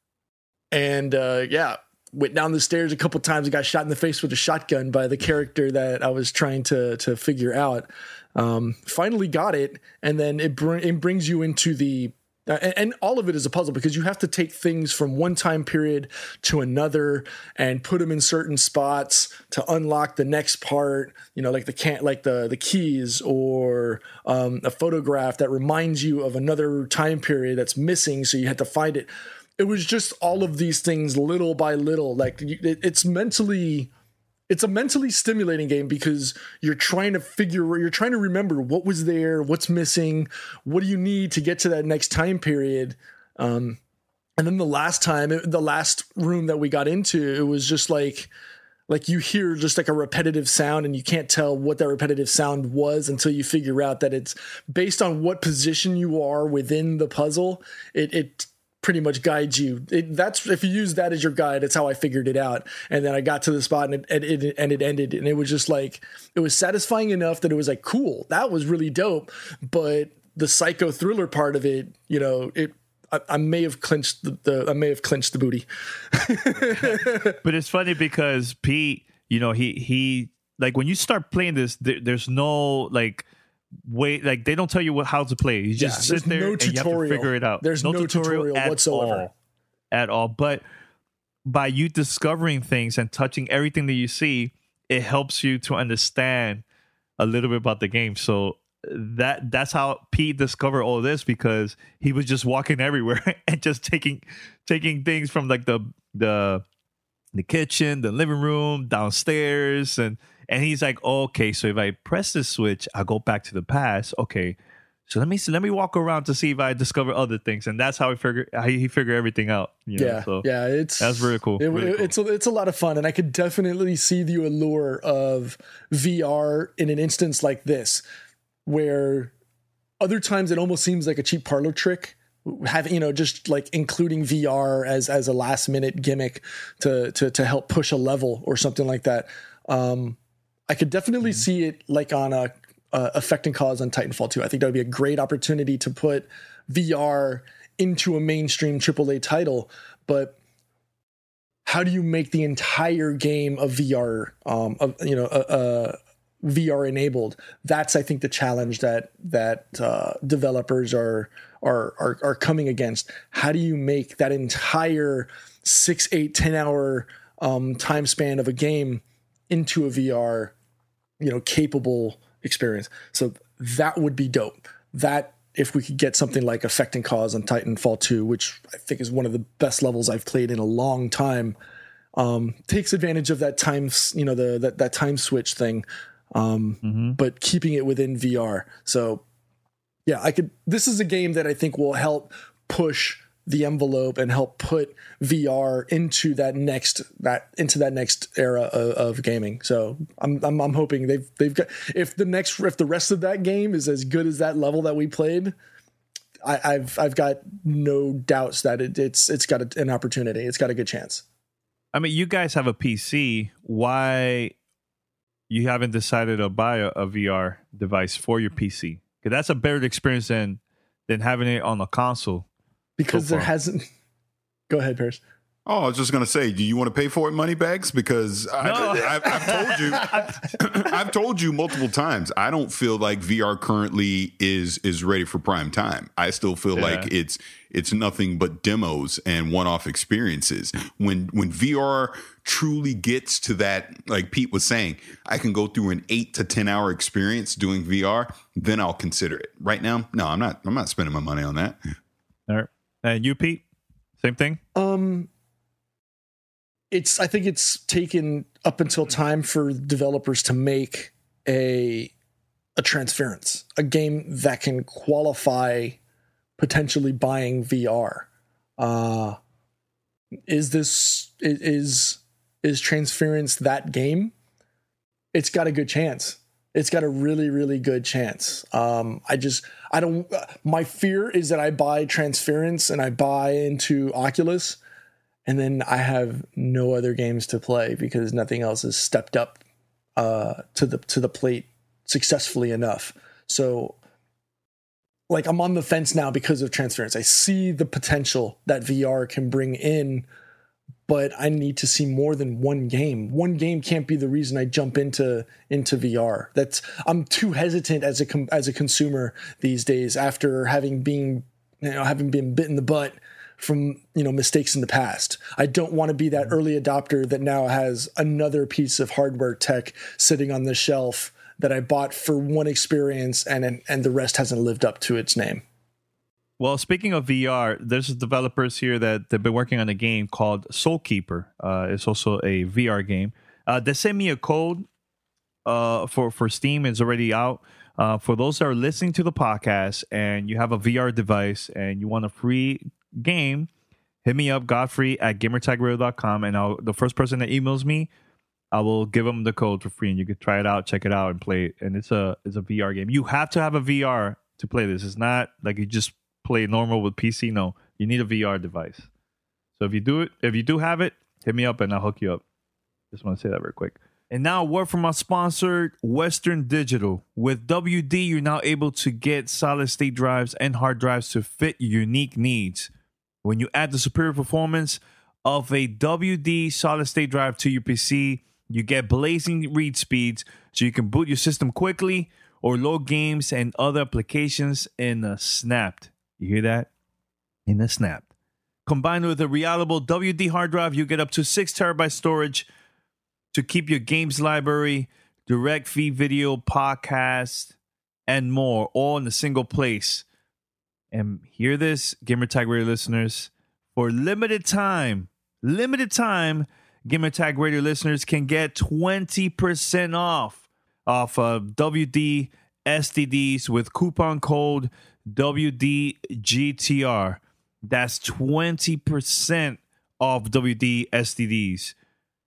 Speaker 10: And uh, yeah, went down the stairs a couple times. I got shot in the face with a shotgun by the character that I was trying to to figure out. Um, finally got it, and then it, br- it brings you into the uh, and, and all of it is a puzzle because you have to take things from one time period to another and put them in certain spots to unlock the next part. You know, like the can like the the keys or um, a photograph that reminds you of another time period that's missing, so you had to find it. It was just all of these things little by little. Like it, it's mentally, it's a mentally stimulating game because you're trying to figure, you're trying to remember what was there, what's missing, what do you need to get to that next time period. Um, and then the last time, the last room that we got into, it was just like, like you hear just like a repetitive sound and you can't tell what that repetitive sound was until you figure out that it's based on what position you are within the puzzle. It, it, pretty much guides you. It, that's if you use that as your guide, that's how I figured it out. And then I got to the spot and it, and it and it ended, and it was just like it was satisfying enough that it was like cool. That was really dope. But the psycho thriller part of it, you know, it I, I may have clinched the, the I may have clinched the booty.
Speaker 9: But it's funny because Pete, you know, he he like when you start playing this, there, there's no like. Wait, like they don't tell you what how to play. You just
Speaker 10: yeah,
Speaker 9: sit there
Speaker 10: no
Speaker 9: and you have to figure it out.
Speaker 10: There's no, no tutorial, tutorial
Speaker 9: at
Speaker 10: whatsoever
Speaker 9: all, at all. But by you discovering things and touching everything that you see, it helps you to understand a little bit about the game. So that that's how Pete discovered all this, because he was just walking everywhere and just taking taking things from like the the the kitchen, the living room, downstairs, and. And he's like, oh, okay, so if I press this switch, I'll go back to the past. Okay, so let me see, let me walk around to see if I discover other things, and that's how he figure how he figured everything out. You know?
Speaker 10: Yeah,
Speaker 9: so
Speaker 10: yeah, it's
Speaker 9: that's really cool.
Speaker 10: It,
Speaker 9: really
Speaker 10: it,
Speaker 9: cool.
Speaker 10: It's a, it's a lot of fun, and I could definitely see the allure of V R in an instance like this, where other times it almost seems like a cheap parlor trick. Having, you know, just like including V R as as a last minute gimmick to to to help push a level or something like that. Um, I could definitely mm-hmm. see it like on a uh, Effect and Cause on Titanfall two. I think that would be a great opportunity to put V R into a mainstream triple A title. But how do you make the entire game a V R, um, a, you know, a, a V R enabled? That's, I think, the challenge that that uh, developers are, are are are coming against. How do you make that entire six, eight, ten hour um, time span of a game into a V R, you know, capable experience? So that would be dope. That if we could get something like Effect and Cause on Titanfall two, which I think is one of the best levels I've played in a long time, um, takes advantage of that time, you know, the that that time switch thing, um, mm-hmm. but keeping it within V R. So yeah, I could. This is a game that I think will help push the envelope and help put V R into that next that into that next era of, of gaming. So I'm, I'm I'm hoping they've they've got if the next if the rest of that game is as good as that level that we played, I, I've I've got no doubts that it, it's it's got a, an opportunity. It's got a good chance.
Speaker 9: I mean, you guys have a P C. Why you haven't decided to buy a, a V R device for your P C? Because that's a better experience than than having it on a console.
Speaker 10: Because so there hasn't. Go ahead, Paris.
Speaker 11: Oh, I was just going to say, do you want to pay for it, Moneybags? Because I,
Speaker 9: No.
Speaker 11: I, I've told you, I've told you multiple times, I don't feel like V R currently is is ready for prime time. I still feel
Speaker 9: Yeah.
Speaker 11: like it's it's nothing but demos and one-off experiences. When when V R truly gets to that, like Pete was saying, I can go through an eight to ten hour experience doing V R, then I'll consider it. Right now, no, I'm not. I'm not spending my money on that.
Speaker 9: All right. And you, Pete? Same thing?
Speaker 10: Um, it's. I think it's taken up until time for developers to make a a transference, a game that can qualify potentially buying V R. Uh, is this is is transference that game? It's got a good chance. It's got a really, really good chance. Um, I just, I don't, uh, my fear is that I buy Transference and I buy into Oculus and then I have no other games to play because nothing else has stepped up uh, to the, to the plate successfully enough. So like I'm on the fence now because of Transference. I see the potential that V R can bring in, but I need to see more than one game. One game can't be the reason I jump into into V R. That's I'm too hesitant as a as a consumer these days after having been you know having been bit in the butt from you know mistakes in the past. I don't want to be that early adopter that now has another piece of hardware tech sitting on the shelf that I bought for one experience and and the rest hasn't lived up to its name.
Speaker 9: Well, speaking of V R, there's developers here that they've been working on a game called Soul Keeper. Uh, it's also a V R game. Uh, they sent me a code uh, for, for Steam. It's already out. Uh, for those that are listening to the podcast and you have a V R device and you want a free game, hit me up, Godfrey at gamertag radio dot com. And I'll, the first person that emails me, I will give them the code for free. And you can try it out, check it out, and play it. And it's a, it's a V R game. You have to have a V R to play this. It's not like you just play normal with P C. No, you need a V R device. So if you do it, if you do have it, hit me up and I'll hook you up. Just want to say that real quick. And now a word from our sponsor, Western Digital. With W D, you're now able to get solid state drives and hard drives to fit your unique needs. When you add the superior performance of a W D solid state drive to your P C, you get blazing read speeds so you can boot your system quickly or load games and other applications in a snap. You hear that? In a snap. Combined with a reliable W D hard drive, you get up to six terabyte storage to keep your games library, direct feed video, podcast, and more, all in a single place. And hear this, Gamertag Radio listeners, for limited time, limited time, Gamertag Radio listeners can get twenty percent off off of W D S D Ds with coupon code W D G T R. That's twenty percent off W D S D Ds.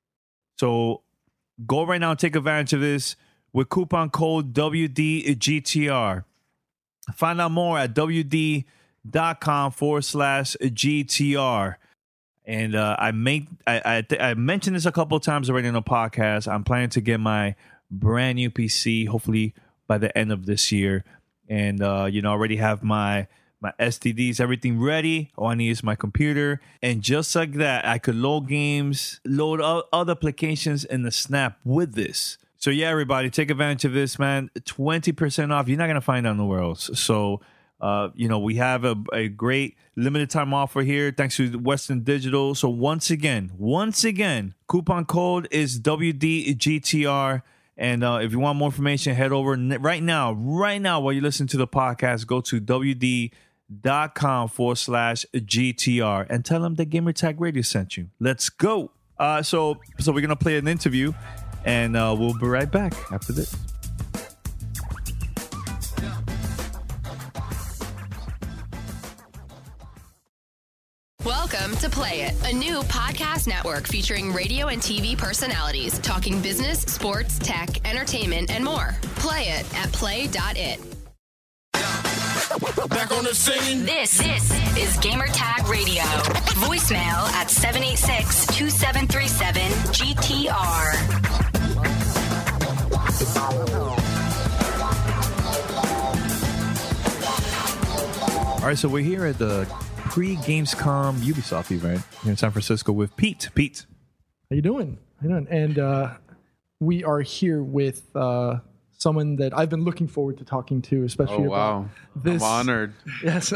Speaker 9: So go right now and take advantage of this with coupon code W D G T R. Find out more at W D dot com forward slash G T R. And uh, I make I I, th- I mentioned this a couple of times already on the podcast. I'm planning to get my brand new P C, hopefully by the end of this year. And, uh, you know, I already have my my S D Ds, everything ready. All I need is my computer. And just like that, I could load games, load o- other applications in the snap with this. So, yeah, everybody, take advantage of this, man. twenty percent off. You're not going to find it nowhere else. So, uh, you know, we have a, a great limited time offer here thanks to Western Digital. So, once again, once again, coupon code is W D G T R. And uh, if you want more information, head over right now, right now, while you listen to the podcast, go to W D dot com forward slash G T R and tell them that Gamertag Radio sent you. Let's go. Uh, so, so we're going to play an interview and uh, we'll be right back after this.
Speaker 12: Welcome to Play It, a new podcast network featuring radio and T V personalities talking business, sports, tech, entertainment, and more. Play it at play dot it.
Speaker 5: Back on the scene. This, this is Gamertag Radio. Voicemail at seven eight six, two seven three seven, G T R.
Speaker 9: All right, so we're here at the pre-Gamescom Ubisoft event here in San Francisco with Pete. Pete,
Speaker 10: how you doing? How you doing? And uh, we are here with uh, someone that I've been looking forward to talking to, especially
Speaker 13: oh, wow.
Speaker 10: about this.
Speaker 13: I'm honored.
Speaker 10: Yes.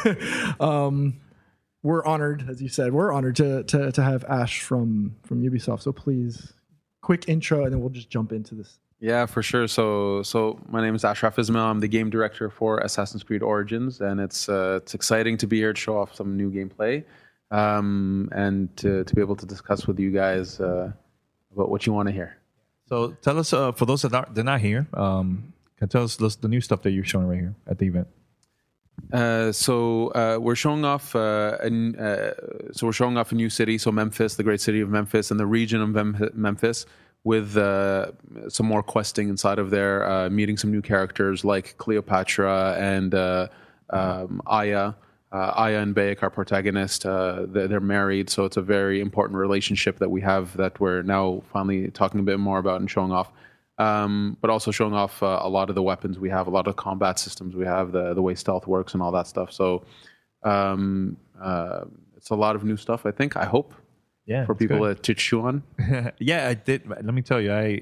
Speaker 10: um, we're honored, as you said, we're honored to to to have Ash from from Ubisoft. So please, quick intro, and then we'll just jump into this.
Speaker 13: Yeah, for sure. So, so my name is Ashraf Ismail. I'm the game director for Assassin's Creed Origins, and it's uh, it's exciting to be here to show off some new gameplay, um, and to to be able to discuss with you guys uh, about what you want to hear.
Speaker 9: So, tell us uh, for those that are they're not here, um, can tell us the new stuff that you're showing right here at the event.
Speaker 13: Uh, so uh, we're showing off. Uh, an, uh, so we're showing off a new city. So Memphis, the great city of Memphis, and the region of Mem- Memphis. With uh, some more questing inside of there, uh, meeting some new characters like Cleopatra and uh, um, Aya. Uh, Aya and Bayek, our protagonist, uh, they're, they're married, so it's a very important relationship that we have that we're now finally talking a bit more about and showing off. Um, but also showing off uh, a lot of the weapons we have, a lot of combat systems we have, the the way stealth works and all that stuff. So um, uh, it's a lot of new stuff, I think, I hope.
Speaker 9: Yeah,
Speaker 13: for people to, to chew on.
Speaker 9: Yeah, I did. Let me tell you, I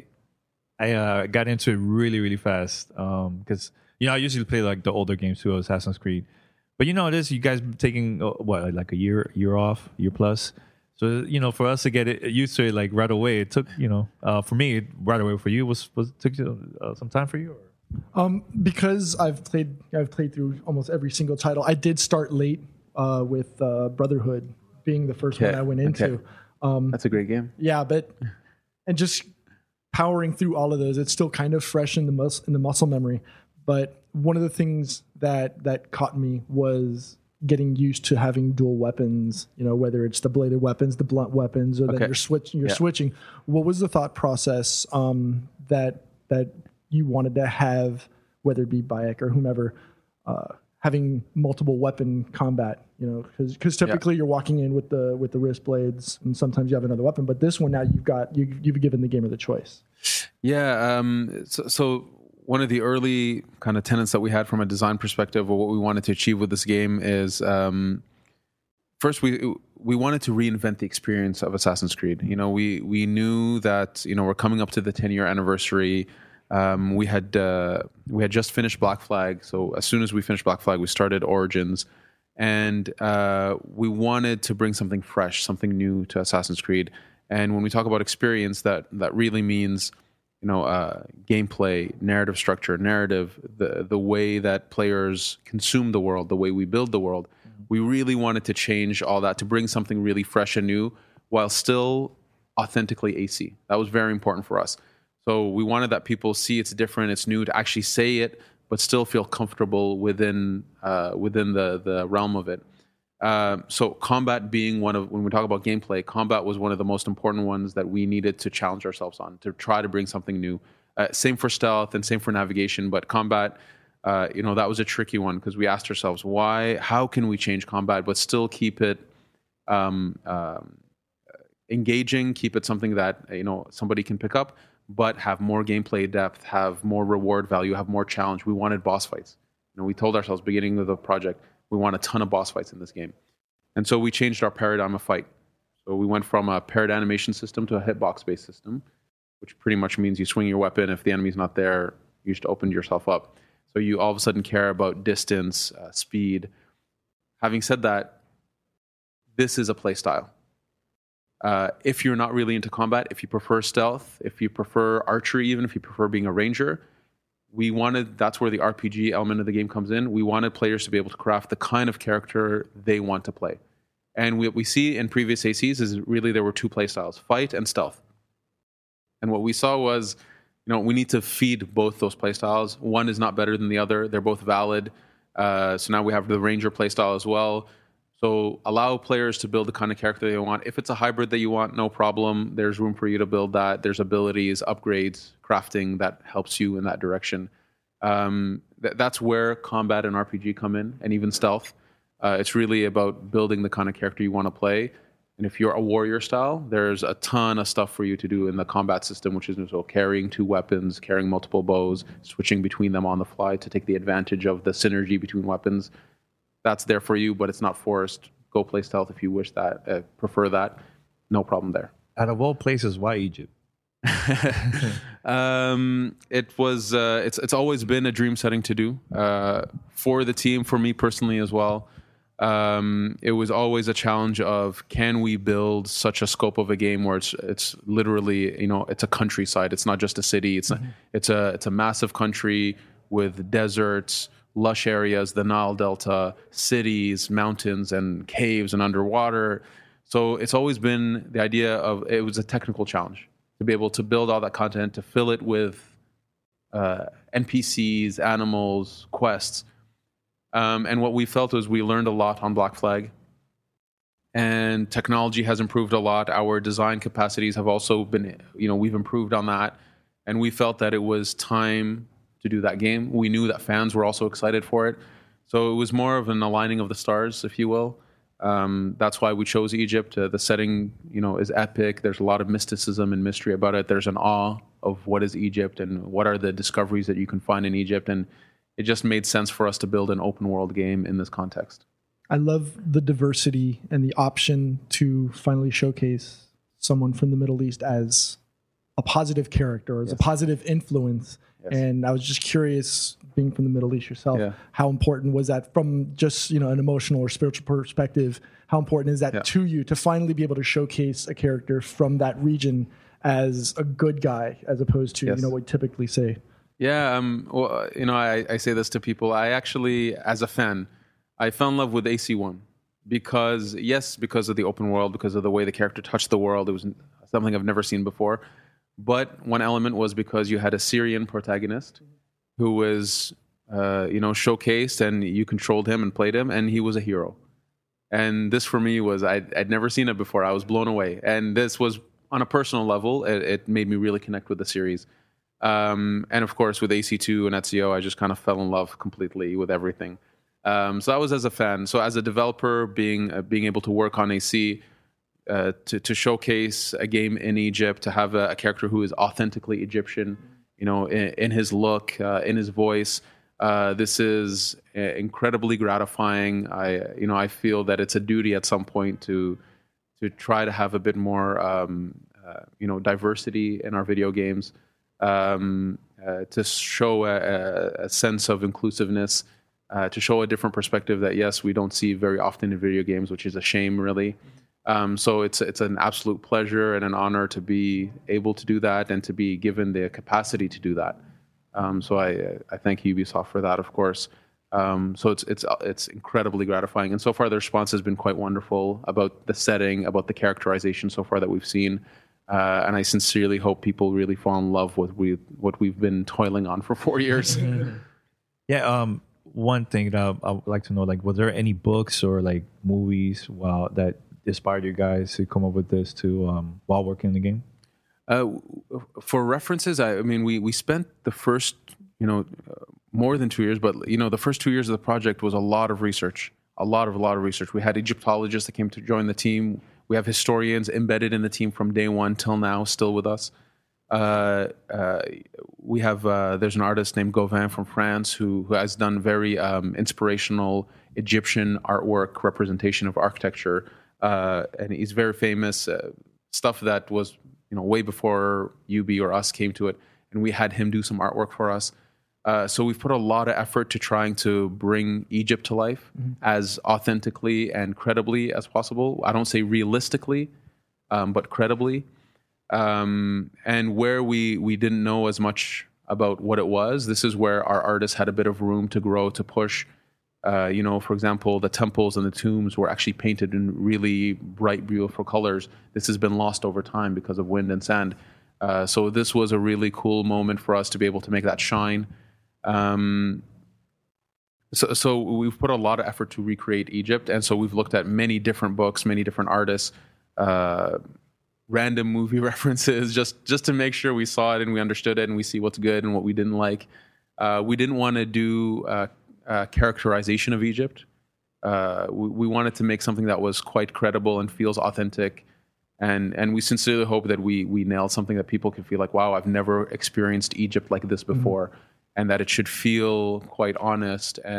Speaker 9: I uh, got into it really, really fast because um, you know I usually play like the older games too, Assassin's Creed. But you know, it is you guys taking uh, what like a year, year off, year plus. So you know, for us to get it used to it like right away, it took you know uh, for me right away. For you, was was it took you uh, some time for you? Or?
Speaker 10: Um, because I've played I've played through almost every single title. I did start late uh, with uh, Brotherhood. Being the first
Speaker 13: okay.
Speaker 10: one I went into.
Speaker 13: Okay.
Speaker 10: Um,
Speaker 13: That's a great game.
Speaker 10: Yeah, but and just powering through all of those, it's still kind of fresh in the mus- in the muscle memory. But one of the things that that caught me was getting used to having dual weapons. You know, whether it's the bladed weapons, the blunt weapons, or
Speaker 13: okay.
Speaker 10: then you're switching. You're
Speaker 13: yeah.
Speaker 10: switching. What was the thought process um, that that you wanted to have, whether it be Bayek or whomever, uh, having multiple weapon combat? You know, because because typically yeah. you're walking in with the with the wrist blades, and sometimes you have another weapon. But this one now you've got you you've given the gamer the choice.
Speaker 13: Yeah. Um, so, so one of the early kind of tenets that we had from a design perspective, or what we wanted to achieve with this game, is um, first we we wanted to reinvent the experience of Assassin's Creed. You know, we we knew that you know we're coming up to the ten year anniversary. Um, we had uh, we had just finished Black Flag, so as soon as we finished Black Flag, we started Origins. And uh, we wanted to bring something fresh, something new to Assassin's Creed. And when we talk about experience, that that really means, you know, uh, gameplay, narrative structure, narrative, the the way that players consume the world, the way we build the world. Mm-hmm. We really wanted to change all that to bring something really fresh and new, while still authentically A C. That was very important for us. So we wanted that people see it's different, it's new, to actually say it, but still feel comfortable within uh, within the, the realm of it. Uh, so combat being one of, when we talk about gameplay, combat was one of the most important ones that we needed to challenge ourselves on, to try to bring something new. Uh, same for stealth and same for navigation, but combat, uh, you know, that was a tricky one because we asked ourselves, why, how can we change combat, but still keep it um, um, engaging, keep it something that, you know, somebody can pick up, but have more gameplay depth, have more reward value, have more challenge. We wanted boss fights. You know, we told ourselves beginning of the project, we want a ton of boss fights in this game. And so we changed our paradigm of fight. So we went from a paired animation system to a hitbox-based system, which pretty much means you swing your weapon. If the enemy's not there, you just opened yourself up. So you all of a sudden care about distance, uh, speed. Having said that, this is a play style. Uh, if you're not really into combat, if you prefer stealth, if you prefer archery, even if you prefer being a ranger, we wanted, that's where the R P G element of the game comes in. We wanted players to be able to craft the kind of character they want to play. And what we see in previous A Cs is really there were two play styles, fight and stealth. And what we saw was, you know, we need to feed both those play styles. One is not better than the other. They're both valid. Uh, so now we have the ranger play style as well. So allow players to build the kind of character they want. If it's a hybrid that you want, no problem. There's room for you to build that. There's abilities, upgrades, crafting that helps you in that direction. Um, th- that's where combat and R P G come in, and even stealth. Uh, it's really about building the kind of character you want to play. And if you're a warrior style, there's a ton of stuff for you to do in the combat system, which is so carrying two weapons, carrying multiple bows, switching between them on the fly to take the advantage of the synergy between weapons. that's there for you, but it's not forced. Go play stealth if you wish that, uh, prefer that. No problem there.
Speaker 9: Out of all places, why Egypt?
Speaker 13: um, it was. Uh, it's it's always been a dream setting to do uh, for the team, for me personally as well. Um, it was always a challenge of, can we build such a scope of a game where it's it's literally, you know, it's a countryside. It's not just a city. It's mm-hmm. a, it's a it's a massive country with deserts, lush areas, the Nile Delta, cities, mountains, and caves and underwater. So it's always been the idea of, it was a technical challenge to be able to build all that content, to fill it with uh, N P Cs, animals, quests. Um, and what we felt was we learned a lot on Black Flag, and technology has improved a lot. Our design capacities have also been, you know, we've improved on that, and we felt that it was time to do that game. We knew that fans were also excited for it. So it was more of an aligning of the stars, if you will. Um, that's why we chose Egypt. Uh, the setting, you know, is epic. There's a lot of mysticism and mystery about it. There's an awe of what is Egypt and what are the discoveries that you can find in Egypt. And it just made sense for us to build an open world game in this context.
Speaker 14: I love the diversity and the option to finally showcase someone from the Middle East as a positive character, as yes. a positive influence. Yes. And I was just curious, being from the Middle East yourself, yeah. how important was that from just, you know, an emotional or spiritual perspective? How important is that yeah. to you to finally be able to showcase a character from that region as a good guy, as opposed to, yes. you know, what we typically say?
Speaker 13: Yeah, um, well, you know, I, I say this to people. I actually, as a fan, I fell in love with A C one because, yes, because of the open world, because of the way the character touched the world. It was something I've never seen before. But one element was because you had a Syrian protagonist who was, uh, you know, showcased, and you controlled him and played him, and he was a hero. And this for me was, I'd, I'd never seen it before. I was blown away. And this was, on a personal level, it, it made me really connect with the series. Um, and of course, with A C two and Ezio, I just kind of fell in love completely with everything. Um, so that was as a fan. So as a developer, being uh, being able to work on A C, uh, to, to showcase a game in Egypt, to have a, a character who is authentically Egyptian, you know, in, in his look, uh, in his voice, uh, this is incredibly gratifying. I, you know, I feel that it's a duty at some point to to try to have a bit more, um, uh, you know, diversity in our video games. Um, uh, to show a, a sense of inclusiveness, uh, to show a different perspective that, yes, we don't see very often in video games, which is a shame, really. Um, so it's it's an absolute pleasure and an honor to be able to do that and to be given the capacity to do that. Um, so I I thank Ubisoft for that, of course. Um, so it's it's it's incredibly gratifying, and so far the response has been quite wonderful about the setting, about the characterization so far that we've seen. Uh, and I sincerely hope people really fall in love with we, what we've been toiling on for four years.
Speaker 9: yeah. Um. One thing that I would like to know, like, was there any books or like movies, wow, that inspired you guys to come up with this to um, while working in the game?
Speaker 13: Uh, for references, I, I mean, we we spent the first, you know, uh, more than two years, but you know, the first two years of the project was a lot of research, a lot of a lot of research. We had Egyptologists that came to join the team. We have historians embedded in the team from day one till now, still with us. Uh, uh, we have uh, there's an artist named Gauvin from France who who has done very um, inspirational Egyptian artwork representation of architecture, uh, and he's very famous. Uh, stuff that was, you know, way before Ubi or us came to it, and we had him do some artwork for us. Uh, so we've put a lot of effort to trying to bring Egypt to life mm-hmm. as authentically and credibly as possible. I don't say realistically, um, but credibly. Um, and where we, we didn't know as much about what it was, this is where our artists had a bit of room to grow, to push. Uh, you know, for example, the temples and the tombs were actually painted in really bright, beautiful colors. This has been lost over time because of wind and sand. Uh, so this was a really cool moment for us to be able to make that shine. Um, so, so we've put a lot of effort to recreate Egypt, and so we've looked at many different books, many different artists, uh, random movie references, just just to make sure we saw it and we understood it and we see what's good and what we didn't like. Uh, we didn't want to do uh, uh, characterization of Egypt. Uh, we, we wanted to make something that was quite credible and feels authentic. And and we sincerely hope that we we nailed something that people can feel like, wow, I've never experienced Egypt like this before. Mm-hmm. And that it should feel quite honest and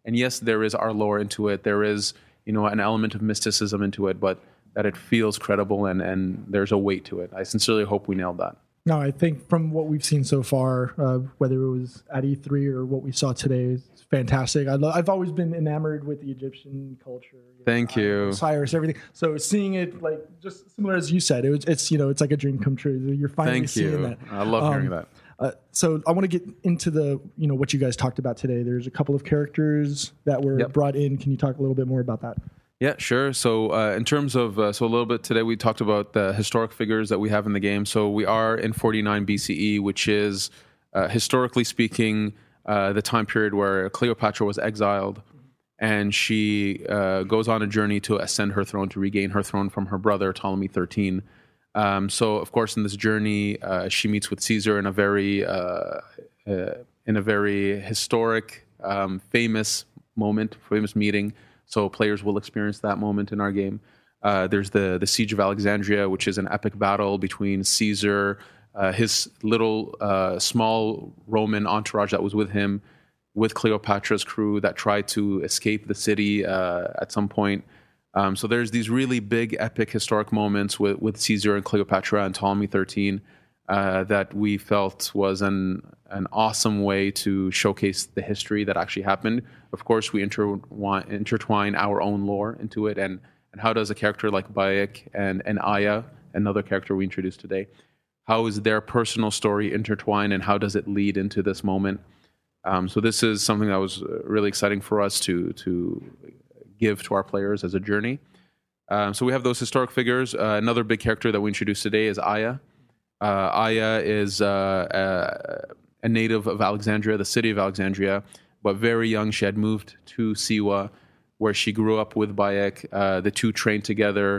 Speaker 13: And yes, there is our lore into it. There is, you know, an element of mysticism into it, but that it feels credible and, and there's a weight to it. I sincerely hope we nailed that.
Speaker 14: No, I think from what we've seen so far, uh, whether it was at E three or what we saw today, it's fantastic. I lo- I've always been enamored with the Egyptian culture. You
Speaker 13: Thank
Speaker 14: know,
Speaker 13: you.
Speaker 14: Osiris, everything. So seeing it, like, just similar as you said, it was, it's, you know, it's like a dream come true. You're finally
Speaker 13: Thank
Speaker 14: seeing
Speaker 13: you.
Speaker 14: that.
Speaker 13: I love
Speaker 14: Um,
Speaker 13: hearing that.
Speaker 14: Uh, so I want to get into the, you know, what you guys talked about today. There's a couple of characters that were
Speaker 13: Yep.
Speaker 14: brought in. Can you talk a little bit more about that?
Speaker 13: Yeah, sure. So uh, in terms of, uh, so a little bit today, we talked about the historic figures that we have in the game. So we are in forty-nine B C E, which is, uh, historically speaking, uh, the time period where Cleopatra was exiled. And she uh, goes on a journey to ascend her throne, to regain her throne from her brother, Ptolemy the thirteenth. Um, so, of course, in this journey, uh, she meets with Caesar in a very, uh, uh, in a very historic, um, famous moment, famous meeting. So players will experience that moment in our game. Uh, there's the the Siege of Alexandria, which is an epic battle between Caesar, uh, his little uh, small Roman entourage that was with him, with Cleopatra's crew that tried to escape the city uh, at some point. Um, so there's these really big, epic, historic moments with, with Caesar and Cleopatra and Ptolemy the thirteenth uh, that we felt was an an awesome way to showcase the history that actually happened. Of course, we intertwine, intertwine our own lore into it, and and how does a character like Bayek and, and Aya, another character we introduced today, how is their personal story intertwined, and how does it lead into this moment? Um, so this is something that was really exciting for us to to give to our players as a journey. Um, so we have those historic figures. Uh, another big character that we introduced today is Aya. Uh, Aya is uh, a, a native of Alexandria, the city of Alexandria, but very young. She had moved to Siwa, where she grew up with Bayek. Uh, the two trained together.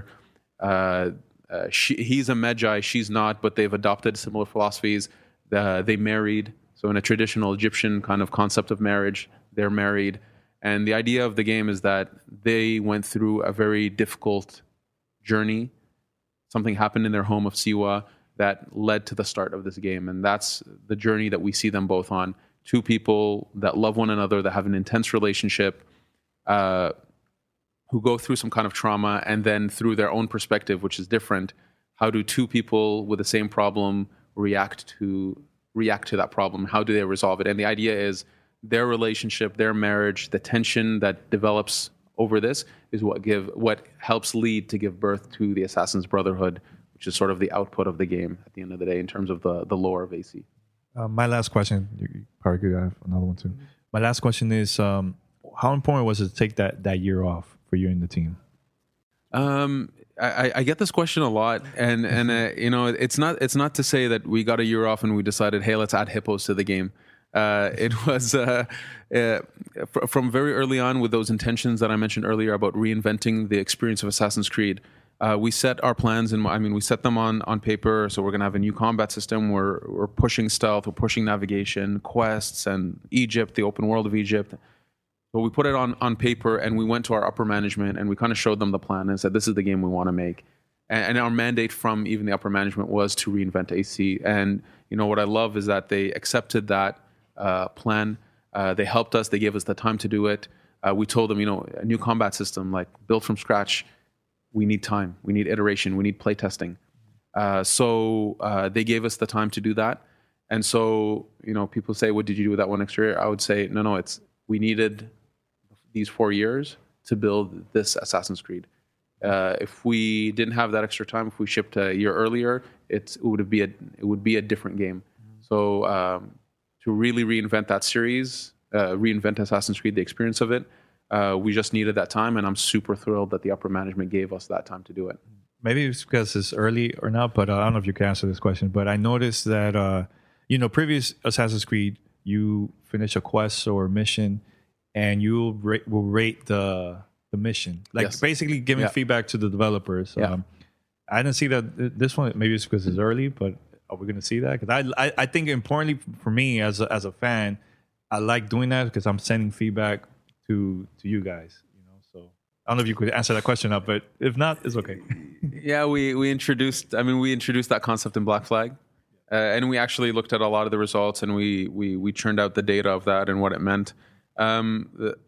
Speaker 13: Uh, uh, she, he's a Magi, she's not, but they've adopted similar philosophies. Uh, they married. So in a traditional Egyptian kind of concept of marriage, they're married. And the idea of the game is that they went through a very difficult journey. Something happened in their home of Siwa that led to the start of this game. And that's the journey that we see them both on. Two people that love one another, that have an intense relationship, uh, who go through some kind of trauma, and then through their own perspective, which is different, how do two people with the same problem react to react to that problem? How do they resolve it? And the idea is their relationship, their marriage, the tension that develops over this is what give what helps lead to give birth to the Assassin's Brotherhood, which is sort of the output of the game at the end of the day in terms of the, the lore of A C.
Speaker 9: Uh, my last question, you probably could have another one too. My last question is, um, how important was it to take that, that year off for you and the team?
Speaker 13: Um, I, I get this question a lot, and and uh, you know, it's not it's not to say that we got a year off and we decided, hey, let's add hippos to the game. Uh, it was uh, uh, fr- from very early on with those intentions that I mentioned earlier about reinventing the experience of Assassin's Creed. Uh, we set our plans, and I mean, we set them on, on paper. So we're going to have a new combat system. We're we're pushing stealth, we're pushing navigation, quests, and Egypt, the open world of Egypt. But we put it on, on paper, and we went to our upper management, and we kind of showed them the plan and said, this is the game we want to make. And, and our mandate from even the upper management was to reinvent A C. And you know what I love is that they accepted that uh, plan. Uh, they helped us. They gave us the time to do it. Uh, we told them, you know, a new combat system, like built from scratch, we need time, we need iteration, we need play testing. Uh, so uh, they gave us the time to do that. And so, you know, people say, what did you do with that one extra year? I would say, no, no, it's we needed these four years to build this Assassin's Creed. Uh, if we didn't have that extra time, if we shipped a year earlier, it's, it would be a it would be a different game. So um, to really reinvent that series, uh, reinvent Assassin's Creed, the experience of it, uh, we just needed that time, and I'm super thrilled that the upper management gave us that time to do it.
Speaker 9: Maybe it's because it's early or not, but uh, I don't know if you can answer this question. But I noticed that uh, you know, previous Assassin's Creed, you finish a quest or a mission, and you ra- will rate the the mission, like
Speaker 13: Yes.
Speaker 9: basically giving
Speaker 13: Yeah.
Speaker 9: feedback to the developers.
Speaker 13: Yeah.
Speaker 9: Um, I didn't see that th- this one. Maybe it's because it's early, but are we going to see that? Because I, I I think importantly for me as a, as a fan, I like doing that because I'm sending feedback to to you guys. You know, so I don't know if you could answer that question up, but if not, it's okay.
Speaker 13: Yeah, we we introduced. I mean, we introduced that concept in Black Flag, uh, and we actually looked at a lot of the results, and we we we churned out the data of that and what it meant. Um, the,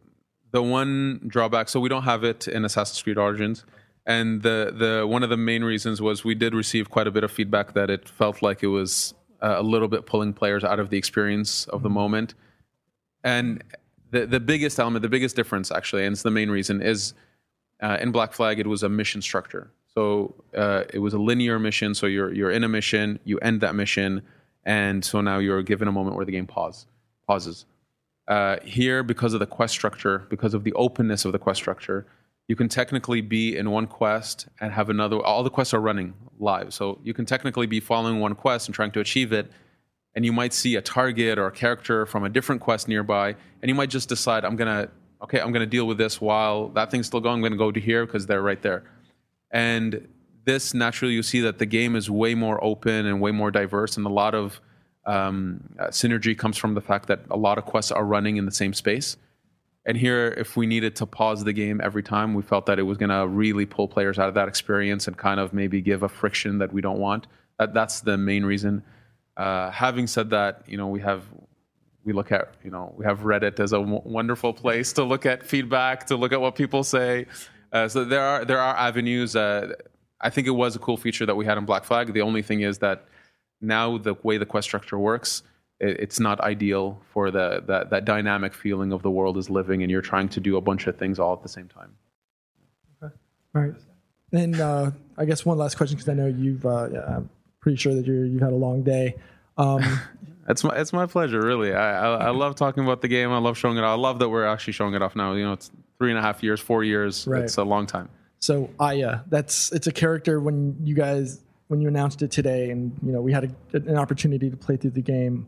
Speaker 13: the one drawback, so we don't have it in Assassin's Creed Origins. And the, the one of the main reasons was we did receive quite a bit of feedback that it felt like it was uh, a little bit pulling players out of the experience of the moment. And the, the biggest element, the biggest difference, actually, and it's the main reason, is uh, in Black Flag, it was a mission structure. So uh, it was a linear mission. So you're you're in a mission, you end that mission, and so now you're given a moment where the game pause pauses. Uh, here, because of the quest structure, because of the openness of the quest structure, you can technically be in one quest and have another. All the quests are running live, so you can technically be following one quest and trying to achieve it, and you might see a target or a character from a different quest nearby, and you might just decide, I'm gonna, okay, I'm gonna deal with this while that thing's still going. I'm gonna go to here because they're right there. And this, naturally, you see that the game is way more open and way more diverse, and a lot of um, uh, synergy comes from the fact that a lot of quests are running in the same space. And here, if we needed to pause the game every time, we felt that it was going to really pull players out of that experience and kind of maybe give a friction that we don't want. That, that's the main reason. Uh, having said that, you know, we have we look at, you know, we have Reddit as a w- wonderful place to look at feedback, to look at what people say. Uh, so there are there are avenues. Uh, I think it was a cool feature that we had in Black Flag. The only thing is that now the way the quest structure works, it, it's not ideal for the that, that dynamic feeling of the world is living, and you're trying to do a bunch of things all at the same time.
Speaker 14: Okay. All right. And uh, I guess one last question, because I know you've. Uh, yeah, I'm pretty sure that you you've had a long day. Um,
Speaker 13: it's my it's my pleasure, really. I, I I love talking about the game. I love showing it off. I love that we're actually showing it off now. You know, it's three and a half years, four years.
Speaker 14: Right.
Speaker 13: It's a long time.
Speaker 14: So Aya, that's it's a character. When you guys when you announced it today, and you know we had a, an opportunity to play through the game,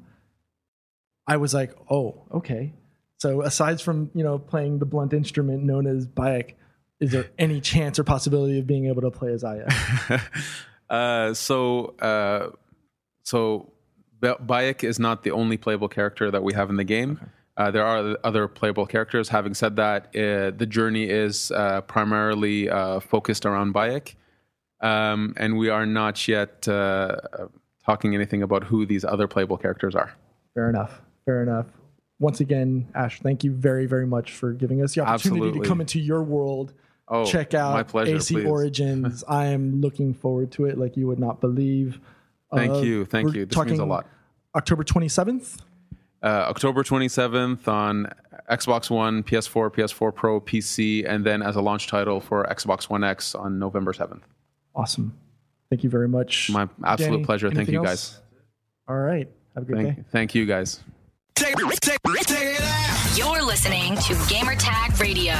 Speaker 14: I was like, oh, okay. So aside from you know playing the blunt instrument known as Bayek, is there any chance or possibility of being able to play as Aya?
Speaker 13: uh, so uh, so Bayek is not the only playable character that we have in the game. Okay. Uh, there are other playable characters. Having said that, uh, the journey is uh, primarily uh, focused around Bayek, um, and we are not yet uh, talking anything about who these other playable characters are.
Speaker 14: Fair enough. Fair enough. Once again, Ash, thank you very, very much for giving us the opportunity
Speaker 13: Absolutely.
Speaker 14: to come into your world,
Speaker 13: oh,
Speaker 14: check out
Speaker 13: my pleasure,
Speaker 14: A C
Speaker 13: please.
Speaker 14: Origins. I am looking forward to it like you would not believe.
Speaker 13: Thank
Speaker 14: uh,
Speaker 13: you. Thank you. This means a lot.
Speaker 14: October twenty-seventh?
Speaker 13: Uh, October twenty-seventh on Xbox One, P S four, P S four Pro, P C, and then as a launch title for Xbox One X on November seventh.
Speaker 14: Awesome. Thank you very much.
Speaker 13: My absolute
Speaker 14: Danny,
Speaker 13: pleasure. Thank you,
Speaker 14: else?
Speaker 13: guys.
Speaker 14: All right. Have a good
Speaker 13: thank,
Speaker 14: day.
Speaker 13: Thank you, guys.
Speaker 5: Take, take, take it out. You're listening to Gamertag Radio.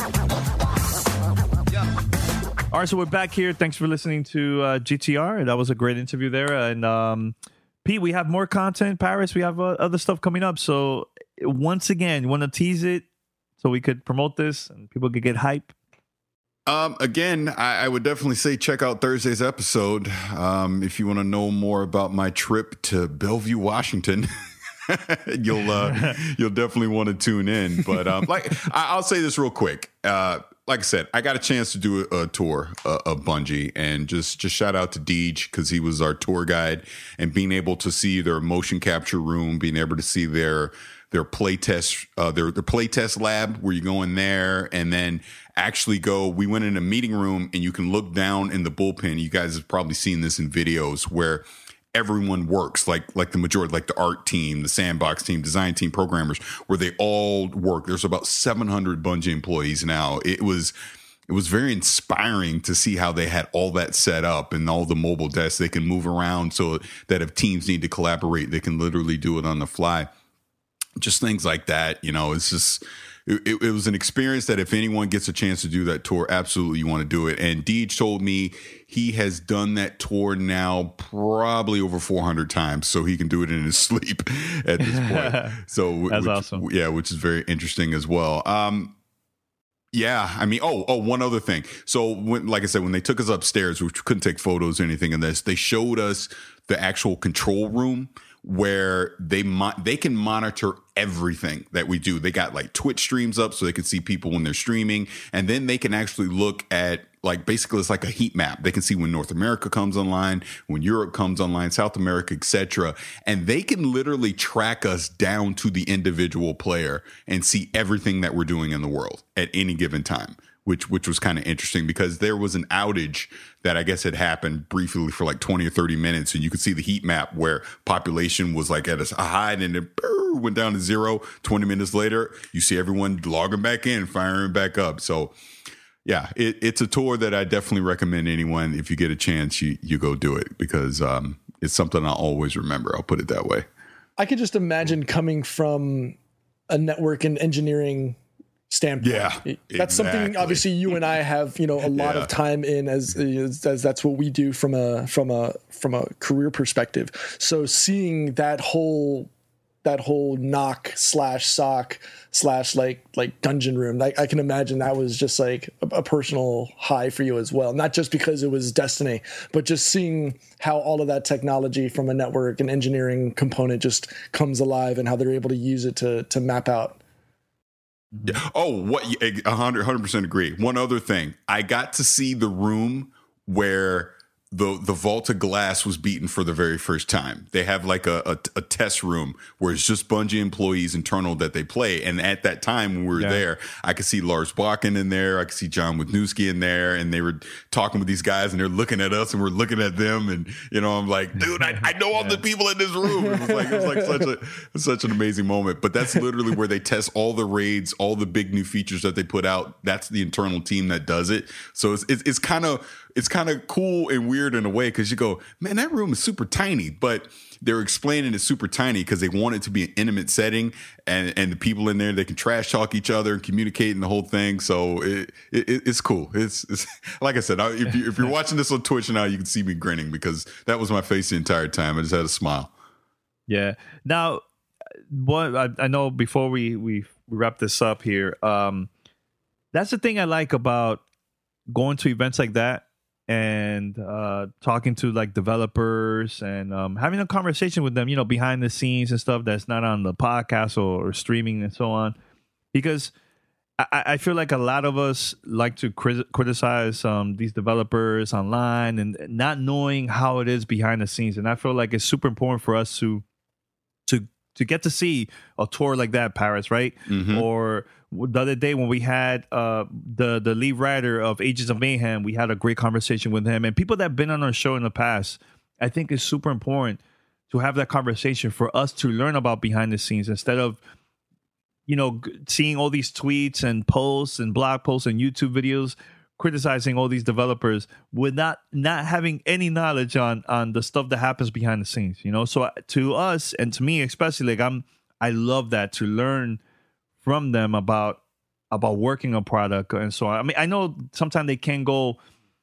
Speaker 9: All right, so we're back here. Thanks for listening to uh, G T R. That was a great interview there. And um, Pete, we have more content. Paris, we have uh, other stuff coming up. So once again, you want to tease it so we could promote this and people could get hype?
Speaker 11: Um, again, I, I would definitely say check out Thursday's episode. Um, if you want to know more about my trip to Bellevue, Washington, you'll uh, you'll definitely want to tune in. But um, like I, I'll say this real quick. Uh, like I said, I got a chance to do a, a tour uh, of Bungie, and just just shout out to Deej because he was our tour guide, and being able to see their motion capture room, being able to see their their playtest uh, their their playtest lab where you go in there and then actually go. We went in a meeting room and you can look down in the bullpen. You guys have probably seen this in videos where everyone works, like like the majority, like the art team, the sandbox team, design team, programmers, where they all work. There's about seven hundred Bungie employees now. It was it was very inspiring to see how they had all that set up and all the mobile desks. They can move around so that if teams need to collaborate, they can literally do it on the fly. Just things like that, you know, it's just, it, it was an experience that if anyone gets a chance to do that tour, absolutely you want to do it. And Deej told me he has done that tour now probably over four hundred times, so he can do it in his sleep at this point. So
Speaker 9: that's
Speaker 11: which,
Speaker 9: awesome.
Speaker 11: Yeah, which is very interesting as well. Um, yeah, I mean, oh, oh, one other thing. So when, like I said, when they took us upstairs, which we couldn't take photos or anything in this, they showed us the actual control room where they mo- they can monitor everything that we do. They got like Twitch streams up so they can see people when they're streaming, and then they can actually look at like basically it's like a heat map. They can see when North America comes online, when Europe comes online, South America, et cetera. And they can literally track us down to the individual player and see everything that we're doing in the world at any given time, which which was kind of interesting because there was an outage that I guess had happened briefly for like twenty or thirty minutes. And you could see the heat map where population was like at a high and then it went down to zero. twenty minutes later, you see everyone logging back in, firing back up. So yeah, it, it's a tour that I definitely recommend anyone. If you get a chance, you, you go do it because um, it's something I'll always remember. I'll put it that way.
Speaker 10: I could just imagine coming from a network and engineering standpoint.
Speaker 11: Yeah,
Speaker 10: that's
Speaker 11: exactly.
Speaker 10: Something obviously you and I have, you know, a lot
Speaker 11: yeah.
Speaker 10: of time in as, as as that's what we do from a from a from a career perspective. So seeing that whole that whole knock slash sock slash like like dungeon room, I, I can imagine that was just like a, a personal high for you as well. Not just because it was Destiny, but just seeing how all of that technology from a network and engineering component just comes alive and how they're able to use it to to map out.
Speaker 11: Yeah. Oh, what? one hundred percent agree. One other thing. I got to see the room where the the vault of glass was beaten for the very first time. They have like a, a, a test room where it's just Bungie employees internal that they play. And at that time when we were yeah. there, I could see Lars Bakken in there. I could see John Wisniewski in there. And they were talking with these guys and they're looking at us and we're looking at them. And, you know, I'm like, dude, I, I know all yeah. the people in this room. It was like, it was like such a such an amazing moment. But that's literally where they test all the raids, all the big new features that they put out. That's the internal team that does it. So it's it's, it's kind of it's kind of cool and weird in a way because you go, man, that room is super tiny, but they're explaining it's super tiny because they want it to be an intimate setting, and and the people in there, they can trash talk each other and communicate and the whole thing. So it, it it's cool. It's, it's like I said, if you if you're watching this on Twitch now, you can see me grinning because that was my face the entire time. I just had a smile.
Speaker 9: Yeah. Now, what I, I know before we we wrap this up here, um, that's the thing I like about going to events like that. And uh, talking to like developers and um, having a conversation with them, you know, behind the scenes and stuff that's not on the podcast or, or streaming and so on. Because I, I feel like a lot of us like to crit- criticize um, these developers online and not knowing how it is behind the scenes. And I feel like it's super important for us to to to get to see a tour like that, Paris, right? Mm-hmm. Or the other day when we had uh, the the lead writer of Agents of Mayhem, we had a great conversation with him. And people that have been on our show in the past, I think it's super important to have that conversation for us to learn about behind the scenes instead of, you know, seeing all these tweets and posts and blog posts and YouTube videos criticizing all these developers with not not having any knowledge on on the stuff that happens behind the scenes, you know. So to us and to me especially, like I'm I love that, to learn from them about about working a product and so on. I mean, I know sometimes they can't go,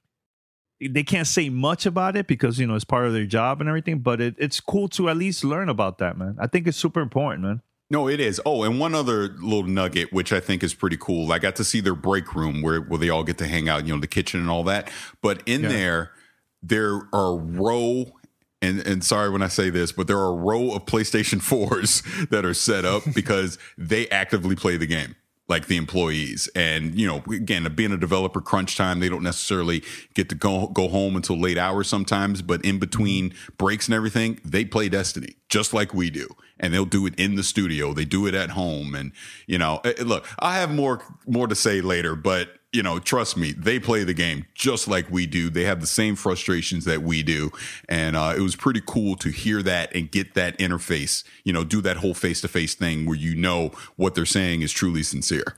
Speaker 9: they can't say much about it because, you know, it's part of their job and everything, but it, it's cool to at least learn about that, man. I think it's super important, man.
Speaker 11: No, it is. Oh, and one other little nugget, which I think is pretty cool. I got to see their break room where, where they all get to hang out, you know, the kitchen and all that. But in yeah. there, there are a row, and, and sorry when I say this, but there are a row of PlayStation fours that are set up because they actively play the game, like the employees. And, you know, again, being a developer, crunch time, they don't necessarily get to go go home until late hours sometimes. But in between breaks and everything, they play Destiny just like we do. And they'll do it in the studio. They do it at home. And, you know, look, I have more more to say later, but, you know, trust me, they play the game just like we do. They have the same frustrations that we do. And uh, it was pretty cool to hear that and get that interface, you know, do that whole face-to-face thing where you know what they're saying is truly sincere.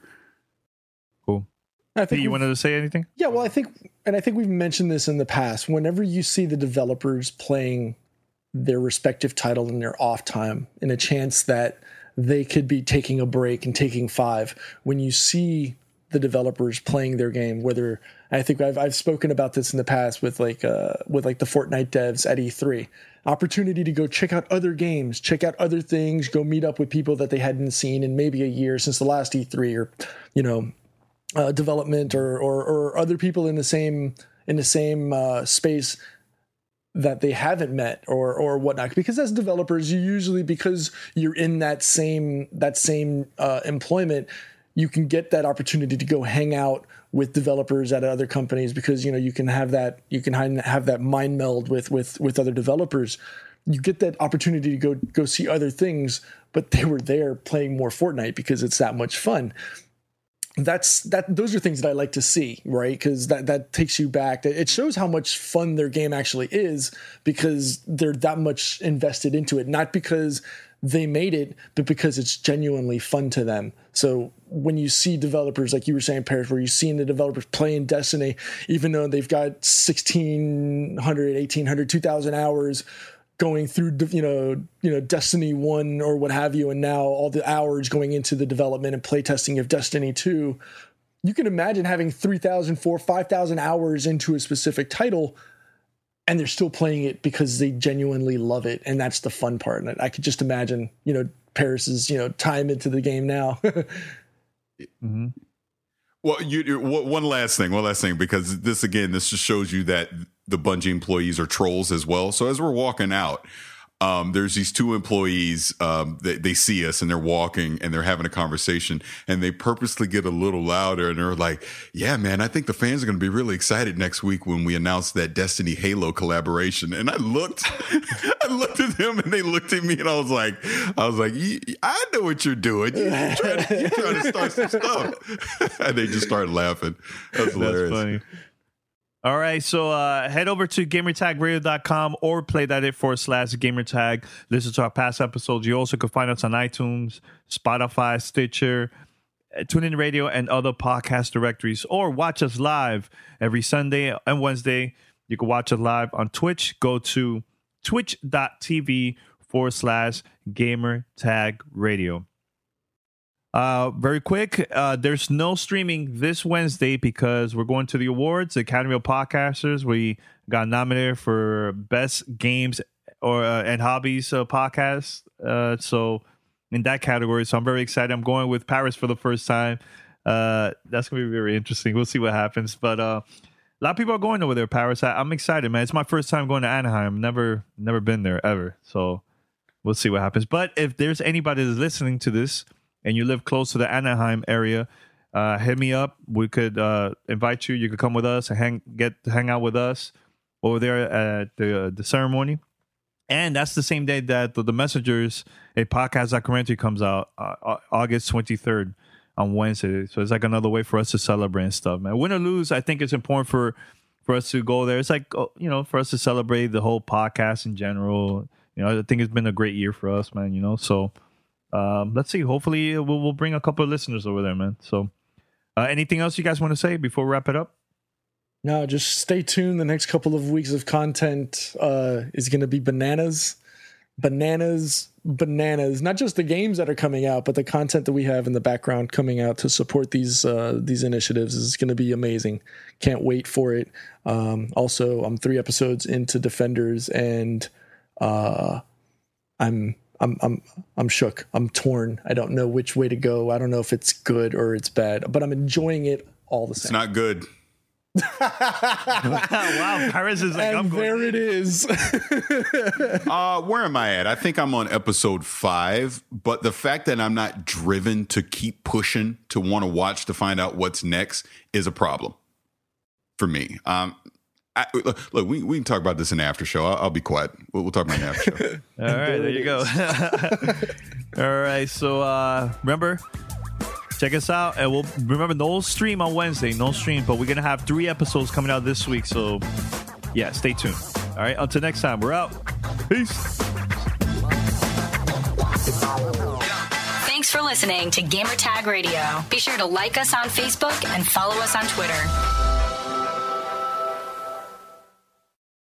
Speaker 9: Cool. I think hey, you wanted to say anything?
Speaker 10: Yeah, well, I think, and I think we've mentioned this in the past, whenever you see the developers playing their respective title in their off time in a chance that they could be taking a break and taking five, when you see the developers playing their game, whether I think I've I've spoken about this in the past with like uh with like the Fortnite devs at E three, opportunity to go check out other games, check out other things, go meet up with people that they hadn't seen in maybe a year since the last E three, or you know, uh, development or, or or other people in the same in the same uh, space that they haven't met or or whatnot. Because as developers, you usually, because you're in that same that same uh, employment, you can get that opportunity to go hang out with developers at other companies because, you know, you can have that, you can have that mind meld with, with, with other developers. You get that opportunity to go, go see other things, but they were there playing more Fortnite because it's that much fun. That's that. Those are things that I like to see, right? Because that, that takes you back. It shows how much fun their game actually is because they're that much invested into it, not because they made it, but because it's genuinely fun to them. So when you see developers, like you were saying, Paris, where you're seeing the developers playing Destiny, even though they've got sixteen hundred, eighteen hundred, two thousand hours going through, you know, you know, Destiny one or what have you, and now all the hours going into the development and playtesting of Destiny two, you can imagine having three thousand, four thousand, five thousand hours into a specific title, and they're still playing it because they genuinely love it, and that's the fun part. And I could just imagine, you know, Paris's, you know, time into the game now.
Speaker 11: mm-hmm. Well, you, one last thing, one last thing, because this, again, this just shows you that the Bungie employees are trolls as well. So as we're walking out, um, there's these two employees, um, they, they see us and they're walking and they're having a conversation and they purposely get a little louder and they're like, yeah, man, I think the fans are going to be really excited next week when we announce that Destiny Halo collaboration. And I looked, I looked at them and they looked at me and I was like, I was like, I know what you're doing. You're trying to, you're trying to start some stuff. And they just started laughing. That's hilarious.
Speaker 9: That's funny. All right, so uh, head over to gamertag radio dot com or play that it forward slash gamertag. Listen to our past episodes. You also can find us on iTunes, Spotify, Stitcher, TuneIn Radio, and other podcast directories. Or watch us live every Sunday and Wednesday. You can watch us live on Twitch. Go to twitch.tv forward slash gamertag radio. Uh, very quick, uh, there's no streaming this Wednesday because we're going to the awards, the Academy of Podcasters. We got nominated for Best Games or uh, and Hobbies uh, podcast. Uh, so in that category, so I'm very excited. I'm going with Paris for the first time. Uh, that's gonna be very interesting. We'll see what happens. But uh, a lot of people are going over there, Paris. I, I'm excited, man. It's my first time going to Anaheim. Never, never been there ever. So we'll see what happens. But if there's anybody that's listening to this and you live close to the Anaheim area, uh, hit me up. We could uh, invite you. You could come with us and hang get hang out with us over there at the uh, the ceremony. And that's the same day that the, the Messengers, a podcast documentary, comes out, uh, August twenty-third on Wednesday. So it's like another way for us to celebrate and stuff, man. Win or lose, I think it's important for for us to go there. It's like, you know, for us to celebrate the whole podcast in general. You know, I think it's been a great year for us, man. You know, so. Um, let's see. Hopefully, we'll, we'll bring a couple of listeners over there, man. So, uh, anything else you guys want to say before we wrap it up?
Speaker 10: No, just stay tuned. The next couple of weeks of content uh, is going to be bananas, bananas, bananas. Not just the games that are coming out, but the content that we have in the background coming out to support these uh, these initiatives is going to be amazing. Can't wait for it. Um, also, I'm three episodes into Defenders, and uh, I'm. I'm I'm I'm shook. I'm torn. I don't know which way to go. I don't know if it's good or it's bad, but I'm enjoying it all the same.
Speaker 11: It's not good.
Speaker 9: Wow, Paris is like,
Speaker 10: and
Speaker 9: I'm going.
Speaker 10: There it is.
Speaker 11: uh, where am I at? I think I'm on episode five, but the fact that I'm not driven to keep pushing to want to watch to find out what's next is a problem for me. Um, I, look, we, we can talk about this in the after show. I'll, I'll be quiet. We'll, we'll talk about it in the after show.
Speaker 9: All right, there you go. All right, so uh, remember, check us out. And we'll remember, no stream on Wednesday, no stream, but we're going to have three episodes coming out this week. So, yeah, stay tuned. All right, until next time, we're out. Peace.
Speaker 5: Thanks for listening to Gamertag Radio. Be sure to like us on Facebook and follow us on Twitter.